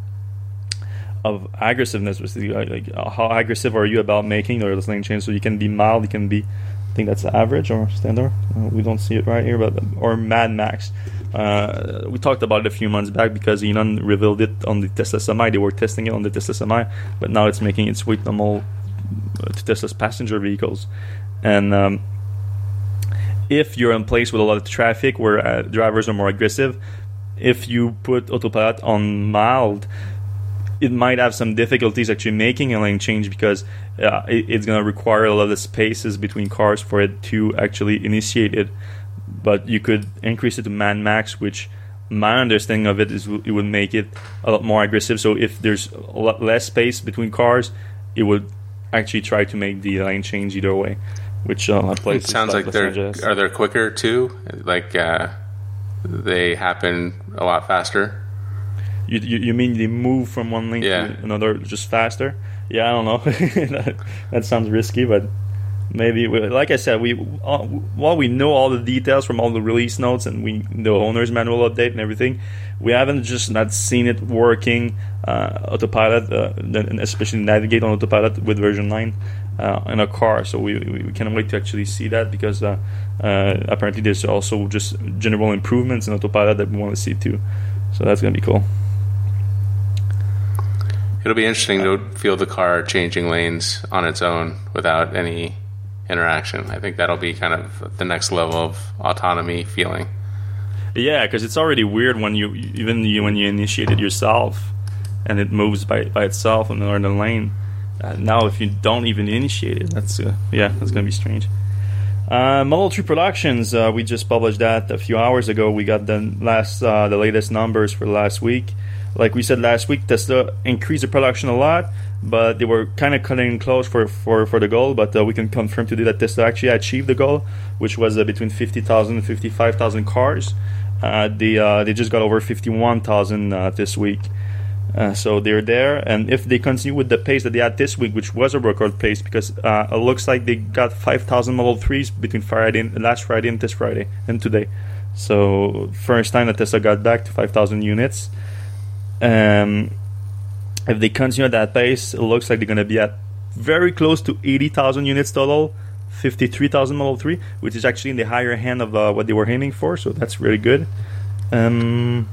of aggressiveness. Like, like how aggressive are you about making those lane changes? So you can be mild, you can be. I think that's average or standard. Uh, we don't see it right here, but or Mad Max. Uh, we talked about it a few months back because Elon revealed it on the Tesla Semi. They were testing it on the Tesla Semi, but now it's making its way to all to Tesla's passenger vehicles. And um, if you're in place with a lot of traffic where uh, drivers are more aggressive, if you put autopilot on mild, it might have some difficulties actually making a lane change because uh, it, it's going to require a lot of spaces between cars for it to actually initiate it. But you could increase it to Mad Max, which my understanding of it is it would make it a lot more aggressive. So if there's a lot less space between cars, it would actually try to make the lane change either way. Which uh, it sounds like, like they're are they quicker too? Like uh, they happen a lot faster. You, you you mean they move from one lane yeah. to another just faster? Yeah, I don't know. that, that sounds risky, but maybe. We, like I said, we uh, while we know all the details from all the release notes and we the owner's manual update and everything, we haven't just not seen it working uh, autopilot, uh, and especially navigate on autopilot with version nine uh, in a car. So we, we we can't wait to actually see that because uh, uh, apparently there's also just general improvements in autopilot that we want to see too. So that's gonna be cool. It'll be interesting to feel the car changing lanes on its own without any interaction. I think that'll be kind of the next level of autonomy feeling. Yeah, because it's already weird when you even you, when you initiate it yourself and it moves by, by itself in the lane. Uh, now, if you don't even initiate it, that's uh, yeah, that's gonna be strange. Uh, Model three Productions, uh, we just published that a few hours ago. We got the last uh, the latest numbers for last week. Like we said last week, Tesla increased the production a lot, but they were kind of cutting close for, for, for the goal. But uh, we can confirm today that Tesla actually achieved the goal, which was uh, between fifty thousand and fifty-five thousand cars. Uh, they uh, they just got over fifty-one thousand uh, this week. Uh, so they're there, and if they continue with the pace that they had this week, which was a record pace, because uh, it looks like they got five thousand Model threes between Friday and, last Friday and this Friday and today. So first time that Tesla got back to five thousand units. Um, if they continue at that pace, it looks like they're going to be at very close to eighty thousand units total, fifty-three thousand Model three, which is actually in the higher hand of uh, what they were aiming for, so that's really good. Um,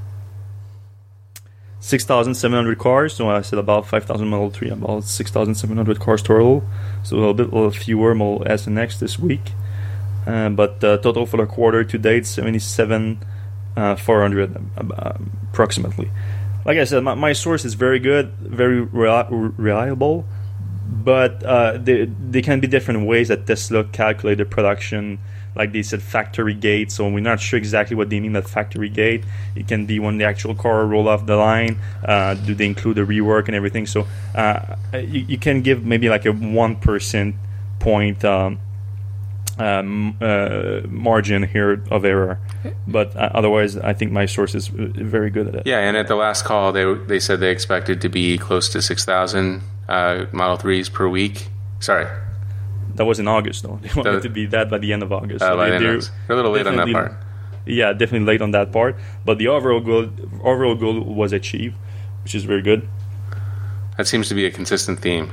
six thousand seven hundred cars, so I said about five thousand Model three, about six thousand seven hundred cars total, so a little bit a little fewer Model S and X this week. Uh, but uh, total for the quarter to date, seventy-seven thousand four hundred uh, approximately. Like I said, my, my source is very good, very reliable, but uh, they, they can be different ways that Tesla calculated production. Like they said, factory gate, so we're not sure exactly what they mean by factory gate. It can be when the actual car roll off the line. Uh, do they include the rework and everything? So uh, you, you can give maybe like a one percent point um, um, uh, margin here of error. But uh, otherwise, I think my source is very good at it. Yeah, and at the last call, they they said they expected to be close to six thousand uh, Model threes per week. Sorry. That was in August, though. They wanted the, to be that by the end of August. Uh, so by they, they're, they're a little late on that part. Yeah, definitely late on that part. But the overall goal, overall goal was achieved, which is very good. That seems to be a consistent theme.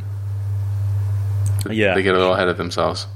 Yeah. They get a little ahead of themselves.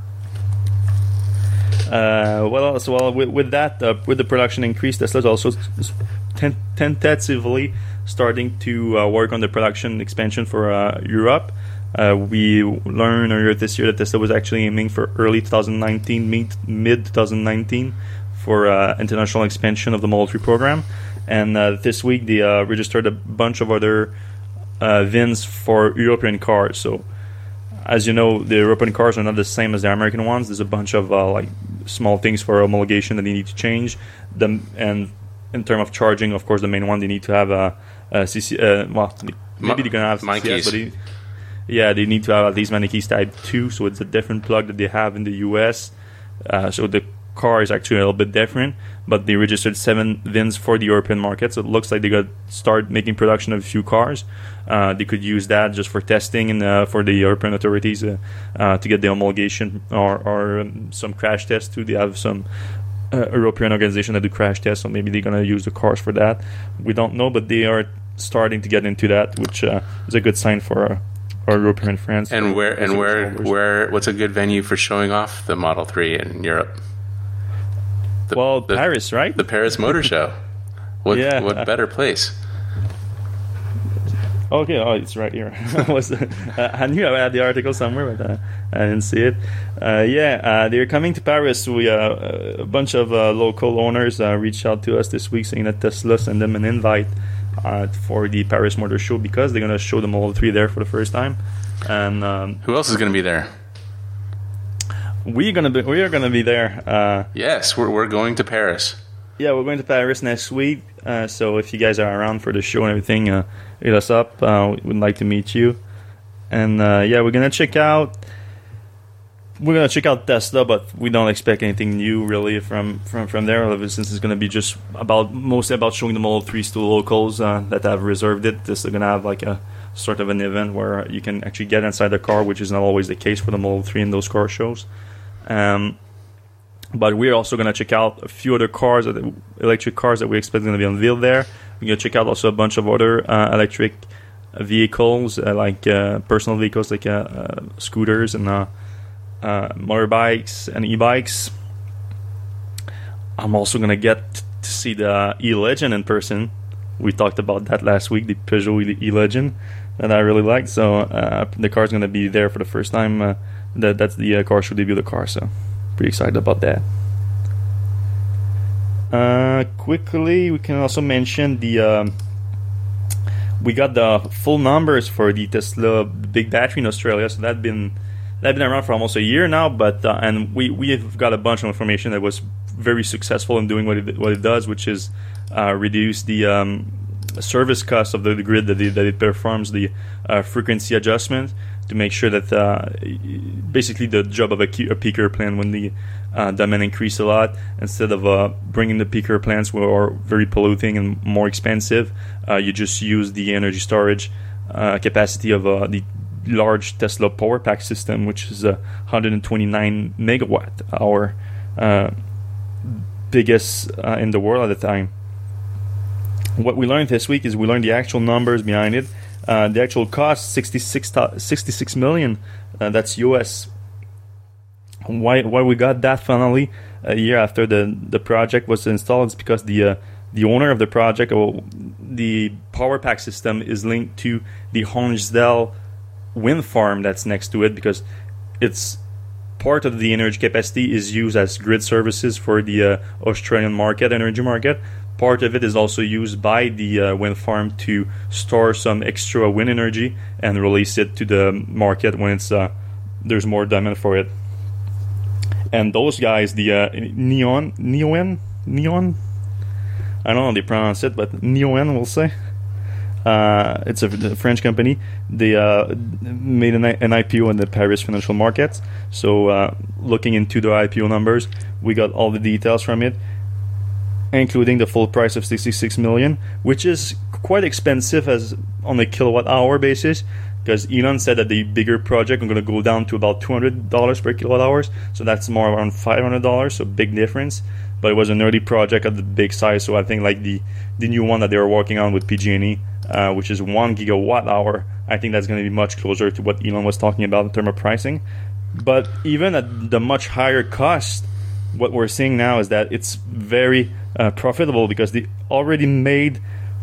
Uh, what else? Well, with, with that, uh, with the production increase, Tesla's also ten- tentatively starting to uh, work on the production expansion for uh, Europe. Uh, we learned earlier this year that Tesla was actually aiming for early twenty nineteen, mid twenty nineteen, for uh, international expansion of the Model three program. And uh, this week, they uh, registered a bunch of other uh, V I Ns for European cars. So as you know, the European cars are not the same as the American ones. There's a bunch of uh, like small things for homologation that they need to change. Them and in terms of charging, of course, the main one they need to have a, a C C. Uh, well, maybe they're gonna have C C S, but they, yeah, they need to have at least Meineke Type two, so it's a different plug that they have in the U S. Uh, so the car is actually a little bit different, but they registered seven V I Ns for the European market, so it looks like they got start making production of a few cars. Uh, they could use that just for testing and uh, for the European authorities uh, uh, to get the homologation or, or um, some crash tests too. They have some uh, European organization that do crash tests, so maybe they're gonna use the cars for that. We don't know, but they are starting to get into that, which uh, is a good sign for uh, our European friends. And where and where where what's a good venue for showing off the Model three in Europe? The, well, the, Paris, right? The Paris Motor Show. What, yeah. what better place? Okay, oh, it's right here. I, was, uh, I knew I had the article somewhere, but uh, I didn't see it. Uh, yeah, uh, they're coming to Paris. We uh, a bunch of uh, local owners uh, reached out to us this week saying that Tesla sent them an invite uh, for the Paris Motor Show because they're going to show the Model three there for the first time. And um, who else is going to be there? We're gonna be. We are gonna be there. Uh, yes, we're we're going to Paris. Yeah, we're going to Paris next week. Uh, so if you guys are around for the show and everything, uh, hit us up. Uh, we'd like to meet you. And uh, yeah, we're gonna check out. We're gonna check out Tesla, but we don't expect anything new really from from from there. Since it's gonna be just about mostly about showing the Model threes to locals uh, that have reserved it. This is gonna have like a sort of an event where you can actually get inside the car, which is not always the case for the Model three in those car shows. Um, but we're also going to check out a few other cars, electric cars that we expect going to be unveiled there. We're going to check out also a bunch of other uh, electric vehicles, uh, like uh, personal vehicles, like uh, uh, scooters and uh, uh, motorbikes and e-bikes. I'm also going to get to see the E-Legend in person. We talked about that last week, the Peugeot E-Legend that I really liked. So uh, the car's going to be there for the first time. Uh, That that's the uh, car show debut of the car, so pretty excited about that. Uh, quickly, we can also mention the um, we got the full numbers for the Tesla big battery in Australia. So that's been that's been around for almost a year now, but uh, and we we have got a bunch of information that was very successful in doing what it what it does, which is uh, reduce the um, service cost of the, the grid that it, that it performs the uh, frequency adjustment. To make sure that uh, basically the job of a, key, a peaker plant when the uh, demand increase a lot, instead of uh, bringing the peaker plants which are very polluting and more expensive, uh, you just use the energy storage uh, capacity of uh, the large Tesla power pack system, which is a one hundred twenty-nine megawatt hour, uh, biggest uh, in the world at the time. What we learned this week is we learned the actual numbers behind it. Uh, the actual cost sixty-six, sixty-six million. Uh, that's U S. Why why we got that finally a year after the, the project was installed is because the uh, the owner of the project, or the power pack system, is linked to the Hornsdale wind farm that's next to it, because it's part of the energy capacity is used as grid services for the uh, Australian market, energy market. Part of it is also used by the uh, wind farm to store some extra wind energy and release it to the market when it's uh, there's more demand for it. And those guys, the uh, Neoen, Neoen, Neoen, I don't know how they pronounce it, but Neoen, we'll say. Uh, it's a, a French company. They uh, made an, an I P O in the Paris financial markets. So uh, looking into the I P O numbers, we got all the details from it, including the full price of sixty-six million, which is quite expensive as on a kilowatt hour basis, because Elon said that the bigger project is going to go down to about two hundred dollars per kilowatt hours, so that's more around five hundred dollars, so big difference. But it was an early project at the big size, so I think like the, the new one that they were working on with P G and E, uh, which is one gigawatt hour, I think that's going to be much closer to what Elon was talking about in terms of pricing. But even at the much higher cost, what we're seeing now is that it's very uh, profitable, because they already made,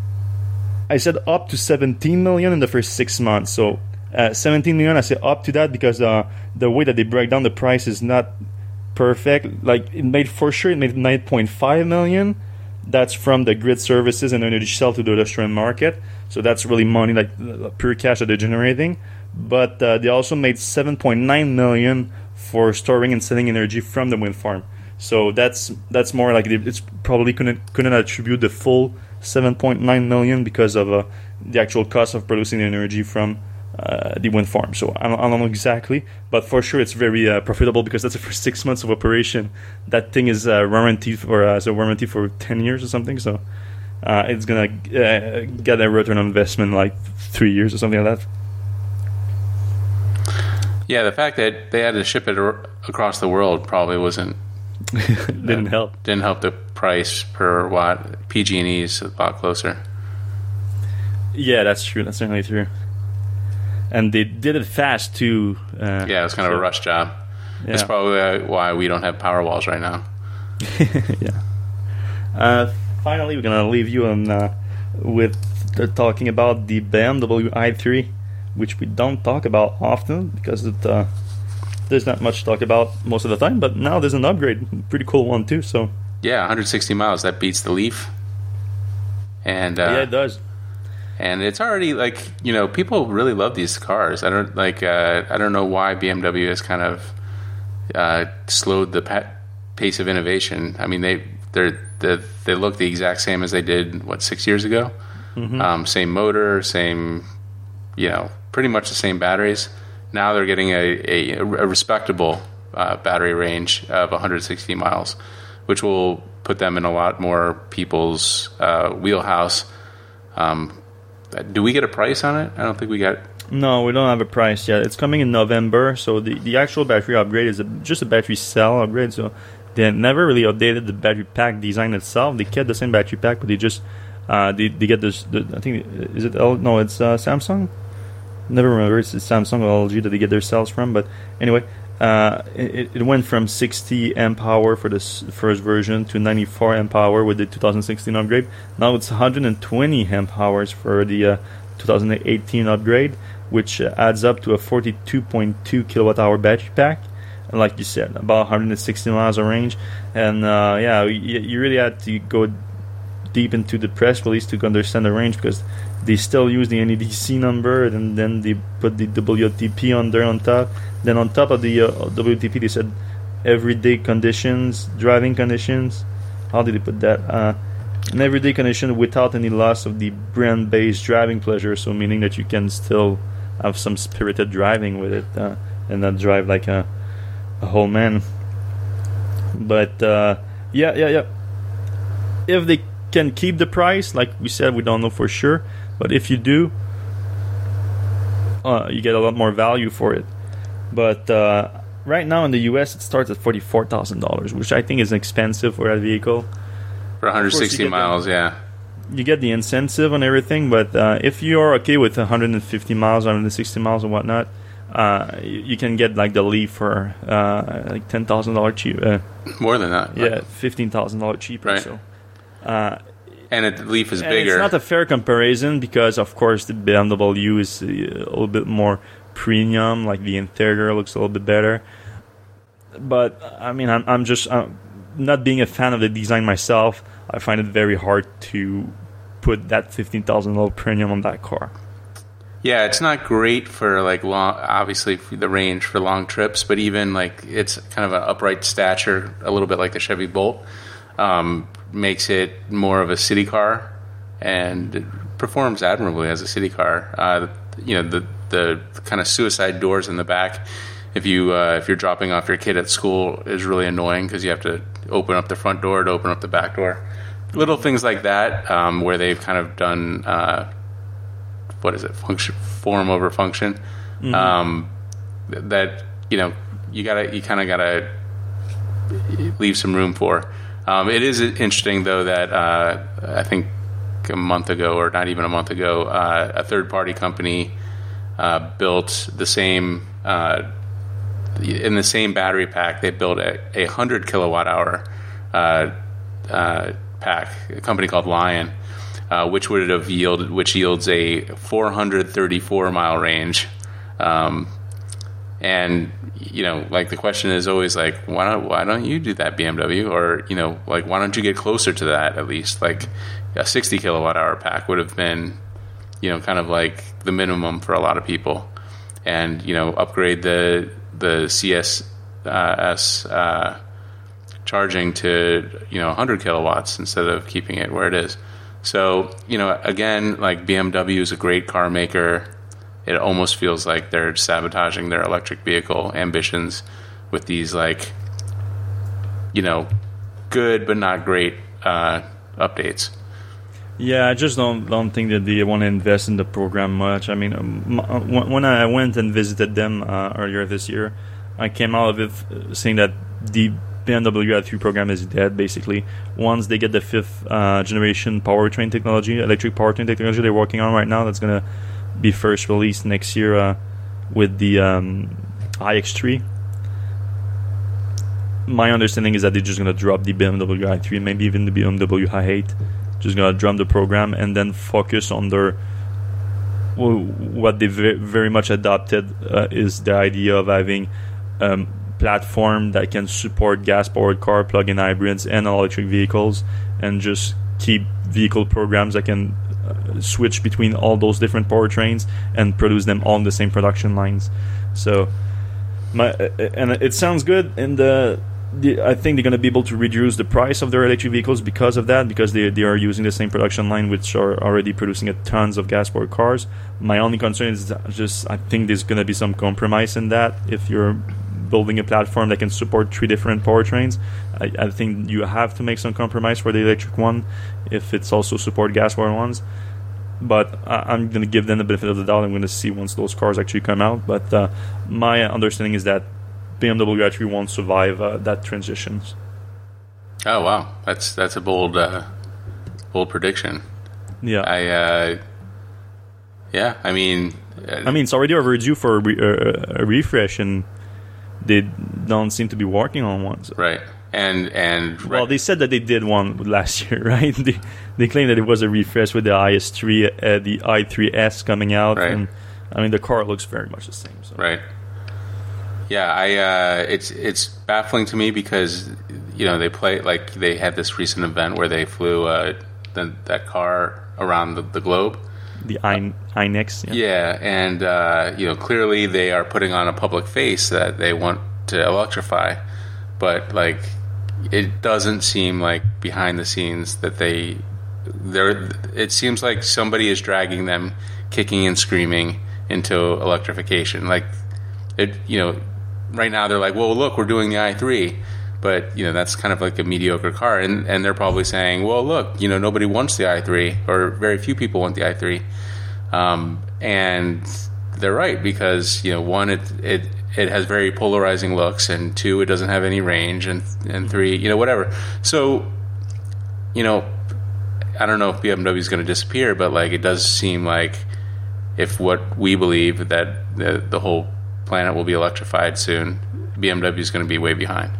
I said up to seventeen million in the first six months. So uh, seventeen million, I say up to that because uh, the way that they break down the price is not perfect. Like it made, for sure, it made nine point five million. That's from the grid services and energy sell to the Australian market. So that's really money, like pure cash that they're generating. but uh, they also made seven point nine million for storing and selling energy from the wind farm. So that's that's more like it's probably couldn't couldn't attribute the full seven point nine million because of uh, the actual cost of producing the energy from uh, the wind farm. So I don't, I don't know exactly, but for sure it's very uh, profitable because that's the first six months of operation. That thing is uh, warranted for uh, so warranty for ten years or something. So uh, it's gonna uh, get a return on investment like three years or something like that. Yeah, the fact that they had to ship it across the world probably wasn't didn't uh, help. Didn't help the price per watt. P G and E is a lot closer. Yeah, that's true. That's certainly true. And they did it fast too. Uh, yeah, it was kind so, of a rush job. Yeah. That's probably why we don't have power walls right now. yeah. Uh, finally, we're gonna leave you on uh, with uh, talking about the B M W i three, which we don't talk about often because it, uh, there's not much to talk about most of the time. But now there's an upgrade, pretty cool one too. So yeah, one hundred sixty miles. That beats the Leaf. And uh, yeah, it does. And it's already like, you know, people really love these cars. I don't like. Uh, I don't know why B M W has kind of uh, slowed the pa- pace of innovation. I mean, they they they look the exact same as they did what six years ago. Mm-hmm. Um, same motor, same, you know, pretty much the same batteries. Now they're getting a a, a respectable uh, battery range of one hundred sixty miles, which will put them in a lot more people's uh, wheelhouse. Um, Do we get a price on it? I don't think we got... No, we don't have a price yet. It's coming in November, so the, the actual battery upgrade is a, just a battery cell upgrade, so they never really updated the battery pack design itself. They kept the same battery pack, but they just... Uh, they, they get this... The, I think... Is it... L, no, it's uh, Samsung? Never remember. It's Samsung or L G that they get their cells from, but anyway... Uh, it, it went from sixty amp hour for the s- first version to ninety-four amp hour with the two thousand sixteen upgrade. Now it's one hundred twenty amp hours for the uh, two thousand eighteen upgrade, which uh, adds up to a forty-two point two kilowatt hour battery pack. And like you said, about one hundred sixty miles of range. And uh, yeah, you, you really had to go deep into the press release to understand the range because they still use the N E D C number and then they put the W T P on there on top. Then on top of the uh, W T P they said everyday conditions, driving conditions. How did they put that? Uh, an everyday condition without any loss of the brand-based driving pleasure, so meaning that you can still have some spirited driving with it uh, and not drive like a, a whole man. But uh, yeah, yeah, yeah. If they can keep the price, like we said, we don't know for sure, but if you do, uh, you get a lot more value for it. But uh, right now in the U S it starts at forty-four thousand dollars, which I think is expensive for that vehicle. For one hundred sixty miles, the, yeah. You get the incentive and everything, but uh, if you are okay with one hundred fifty miles, one hundred sixty miles and whatnot, uh, you, you can get like the Leaf for uh, like ten thousand dollars cheaper. Uh, More than that. Yeah, right? fifteen thousand dollars cheaper. Right. So. Uh, and the Leaf is and bigger. It's not a fair comparison because, of course, the B M W is a little bit more premium. Like the interior looks a little bit better. But I mean, I'm, I'm just I'm not being a fan of the design myself. I find it very hard to put that fifteen thousand dollars premium on that car. Yeah, it's not great for like long. Obviously, for the range for long trips, but even like it's kind of an upright stature, a little bit like the Chevy Bolt. Um, makes it more of a city car and it performs admirably as a city car. Uh, you know, the the kind of suicide doors in the back, if you uh, if you're dropping off your kid at school, is really annoying because you have to open up the front door to open up the back door. Little things like that, um, where they've kind of done uh, what is it, function form over function. Mm-hmm. Um, that you know you gotta you kind of gotta leave some room for. Um, it is interesting, though, that uh, I think a month ago, or not even a month ago, uh, a third-party company uh, built the same uh, in the same battery pack. They built a, a hundred kilowatt hour uh, uh, pack. A company called Lion, uh, which would have yielded, which yields a four hundred thirty-four mile range. Um, And, you know, like the question is always like, why don't why don't you do that, B M W? Or, you know, like, why don't you get closer to that at least? Like a sixty kilowatt hour pack would have been, you know, kind of like the minimum for a lot of people. and you know upgrade the the C S S uh, charging to you know one hundred kilowatts instead of keeping it where it is. So you know again, like B M W is a great car maker. It almost feels like they're sabotaging their electric vehicle ambitions with these like you know good but not great uh, updates. Yeah, I just don't don't think that they want to invest in the program much. I mean, um, when I went and visited them uh, earlier this year, I came out of it saying that the B M W i three program is dead, basically. Once they get the fifth uh, generation powertrain technology, electric powertrain technology they're working on right now, that's going to be first released next year uh, with the um, i X three. My understanding is that they're just going to drop the B M W i three, maybe even the B M W i eight. Just gonna drum the program and then focus on their well, what they ve- very much adopted uh, is the idea of having a um, platform that can support gas-powered car, plug-in hybrids, and electric vehicles, and just keep vehicle programs that can uh, switch between all those different powertrains and produce them all on the same production lines. So, my and it sounds good in the. The, I think they're going to be able to reduce the price of their electric vehicles because of that, because they they are using the same production line, which are already producing a tons of gas-powered cars. My only concern is just I think there's going to be some compromise in that. If you're building a platform that can support three different powertrains, I, I think you have to make some compromise for the electric one if it's also support gas-powered ones. But I, I'm going to give them the benefit of the doubt. I'm going to see once those cars actually come out. But uh, my understanding is that B M W i three won't survive uh, that transition. Oh wow, that's that's a bold uh, bold prediction. Yeah, I uh, yeah, I mean, uh, I mean it's already overdue for a, re- uh, a refresh, and they don't seem to be working on one. So. Right, and and well, right. they said that they did one last year, right? They they claimed that it was a refresh with the i S three, uh, the i three S coming out, right. and I mean the car looks very much the same. So. Right. Yeah, I uh, it's it's baffling to me because you know they play like they had this recent event where they flew uh, the, that car around the, the globe. The I iNex. Yeah, yeah and uh, you know clearly they are putting on a public face that they want to electrify, but like it doesn't seem like behind the scenes that they there. It seems like somebody is dragging them, kicking and screaming into electrification. Like it, you know. Right now they're like, well, look, we're doing the i three, but you know that's kind of like a mediocre car, and and they're probably saying, well, look, you know nobody wants the i three, or very few people want the i three, um, and they're right because you know one it it it has very polarizing looks, and two it doesn't have any range, and and three you know whatever. So you know I don't know if B M W is going to disappear, but like it does seem like if what we believe that the the whole planet will be electrified soon, B M W is going to be way behind.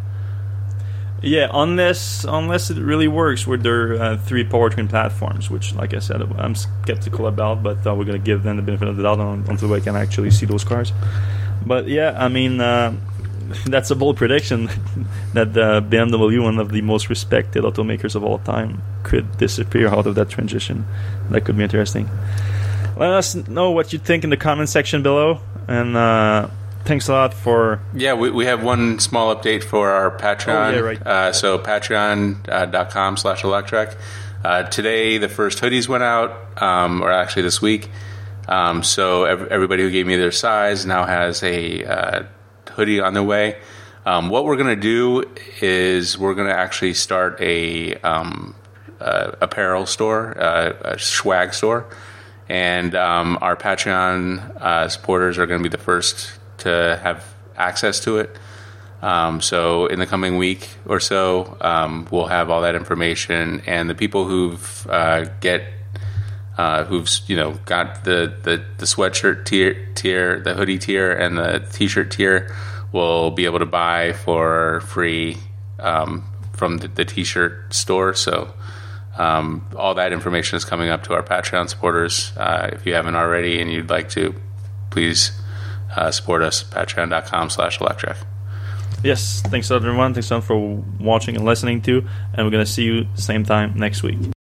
Yeah, unless unless it really works with their uh, three powertrain platforms, which, like I said, I'm skeptical about, but uh, we're going to give them the benefit of the doubt until we can actually see those cars. But yeah, I mean, uh, that's a bold prediction that uh, B M W, one of the most respected automakers of all time, could disappear out of that transition. That could be interesting. Let us know what you think in the comment section below, and uh, thanks a lot for... Yeah, we, we have one small update for our Patreon. Oh, yeah, right. Uh, so patreon.com slash Electrek. Uh, today, the first hoodies went out, um, or actually this week. Um, so ev- everybody who gave me their size now has a uh, hoodie on their way. Um, what we're going to do is we're going to actually start a um, uh, apparel store, uh, a swag store. And um, our Patreon uh, supporters are going to be the first to have access to it. Um, so in the coming week or so, um, we'll have all that information. And the people who've uh, get uh, who've you know got the, the, the sweatshirt tier, tier, the hoodie tier, and the T-shirt tier will be able to buy for free um, from the, the T-shirt store. So. Um, all that information is coming up to our Patreon supporters. Uh, if you haven't already and you'd like to, please uh, support us at patreon.com slash Electrek. Yes, thanks a lot, everyone. Thanks a lot for watching and listening to, and we're going to see you same time next week.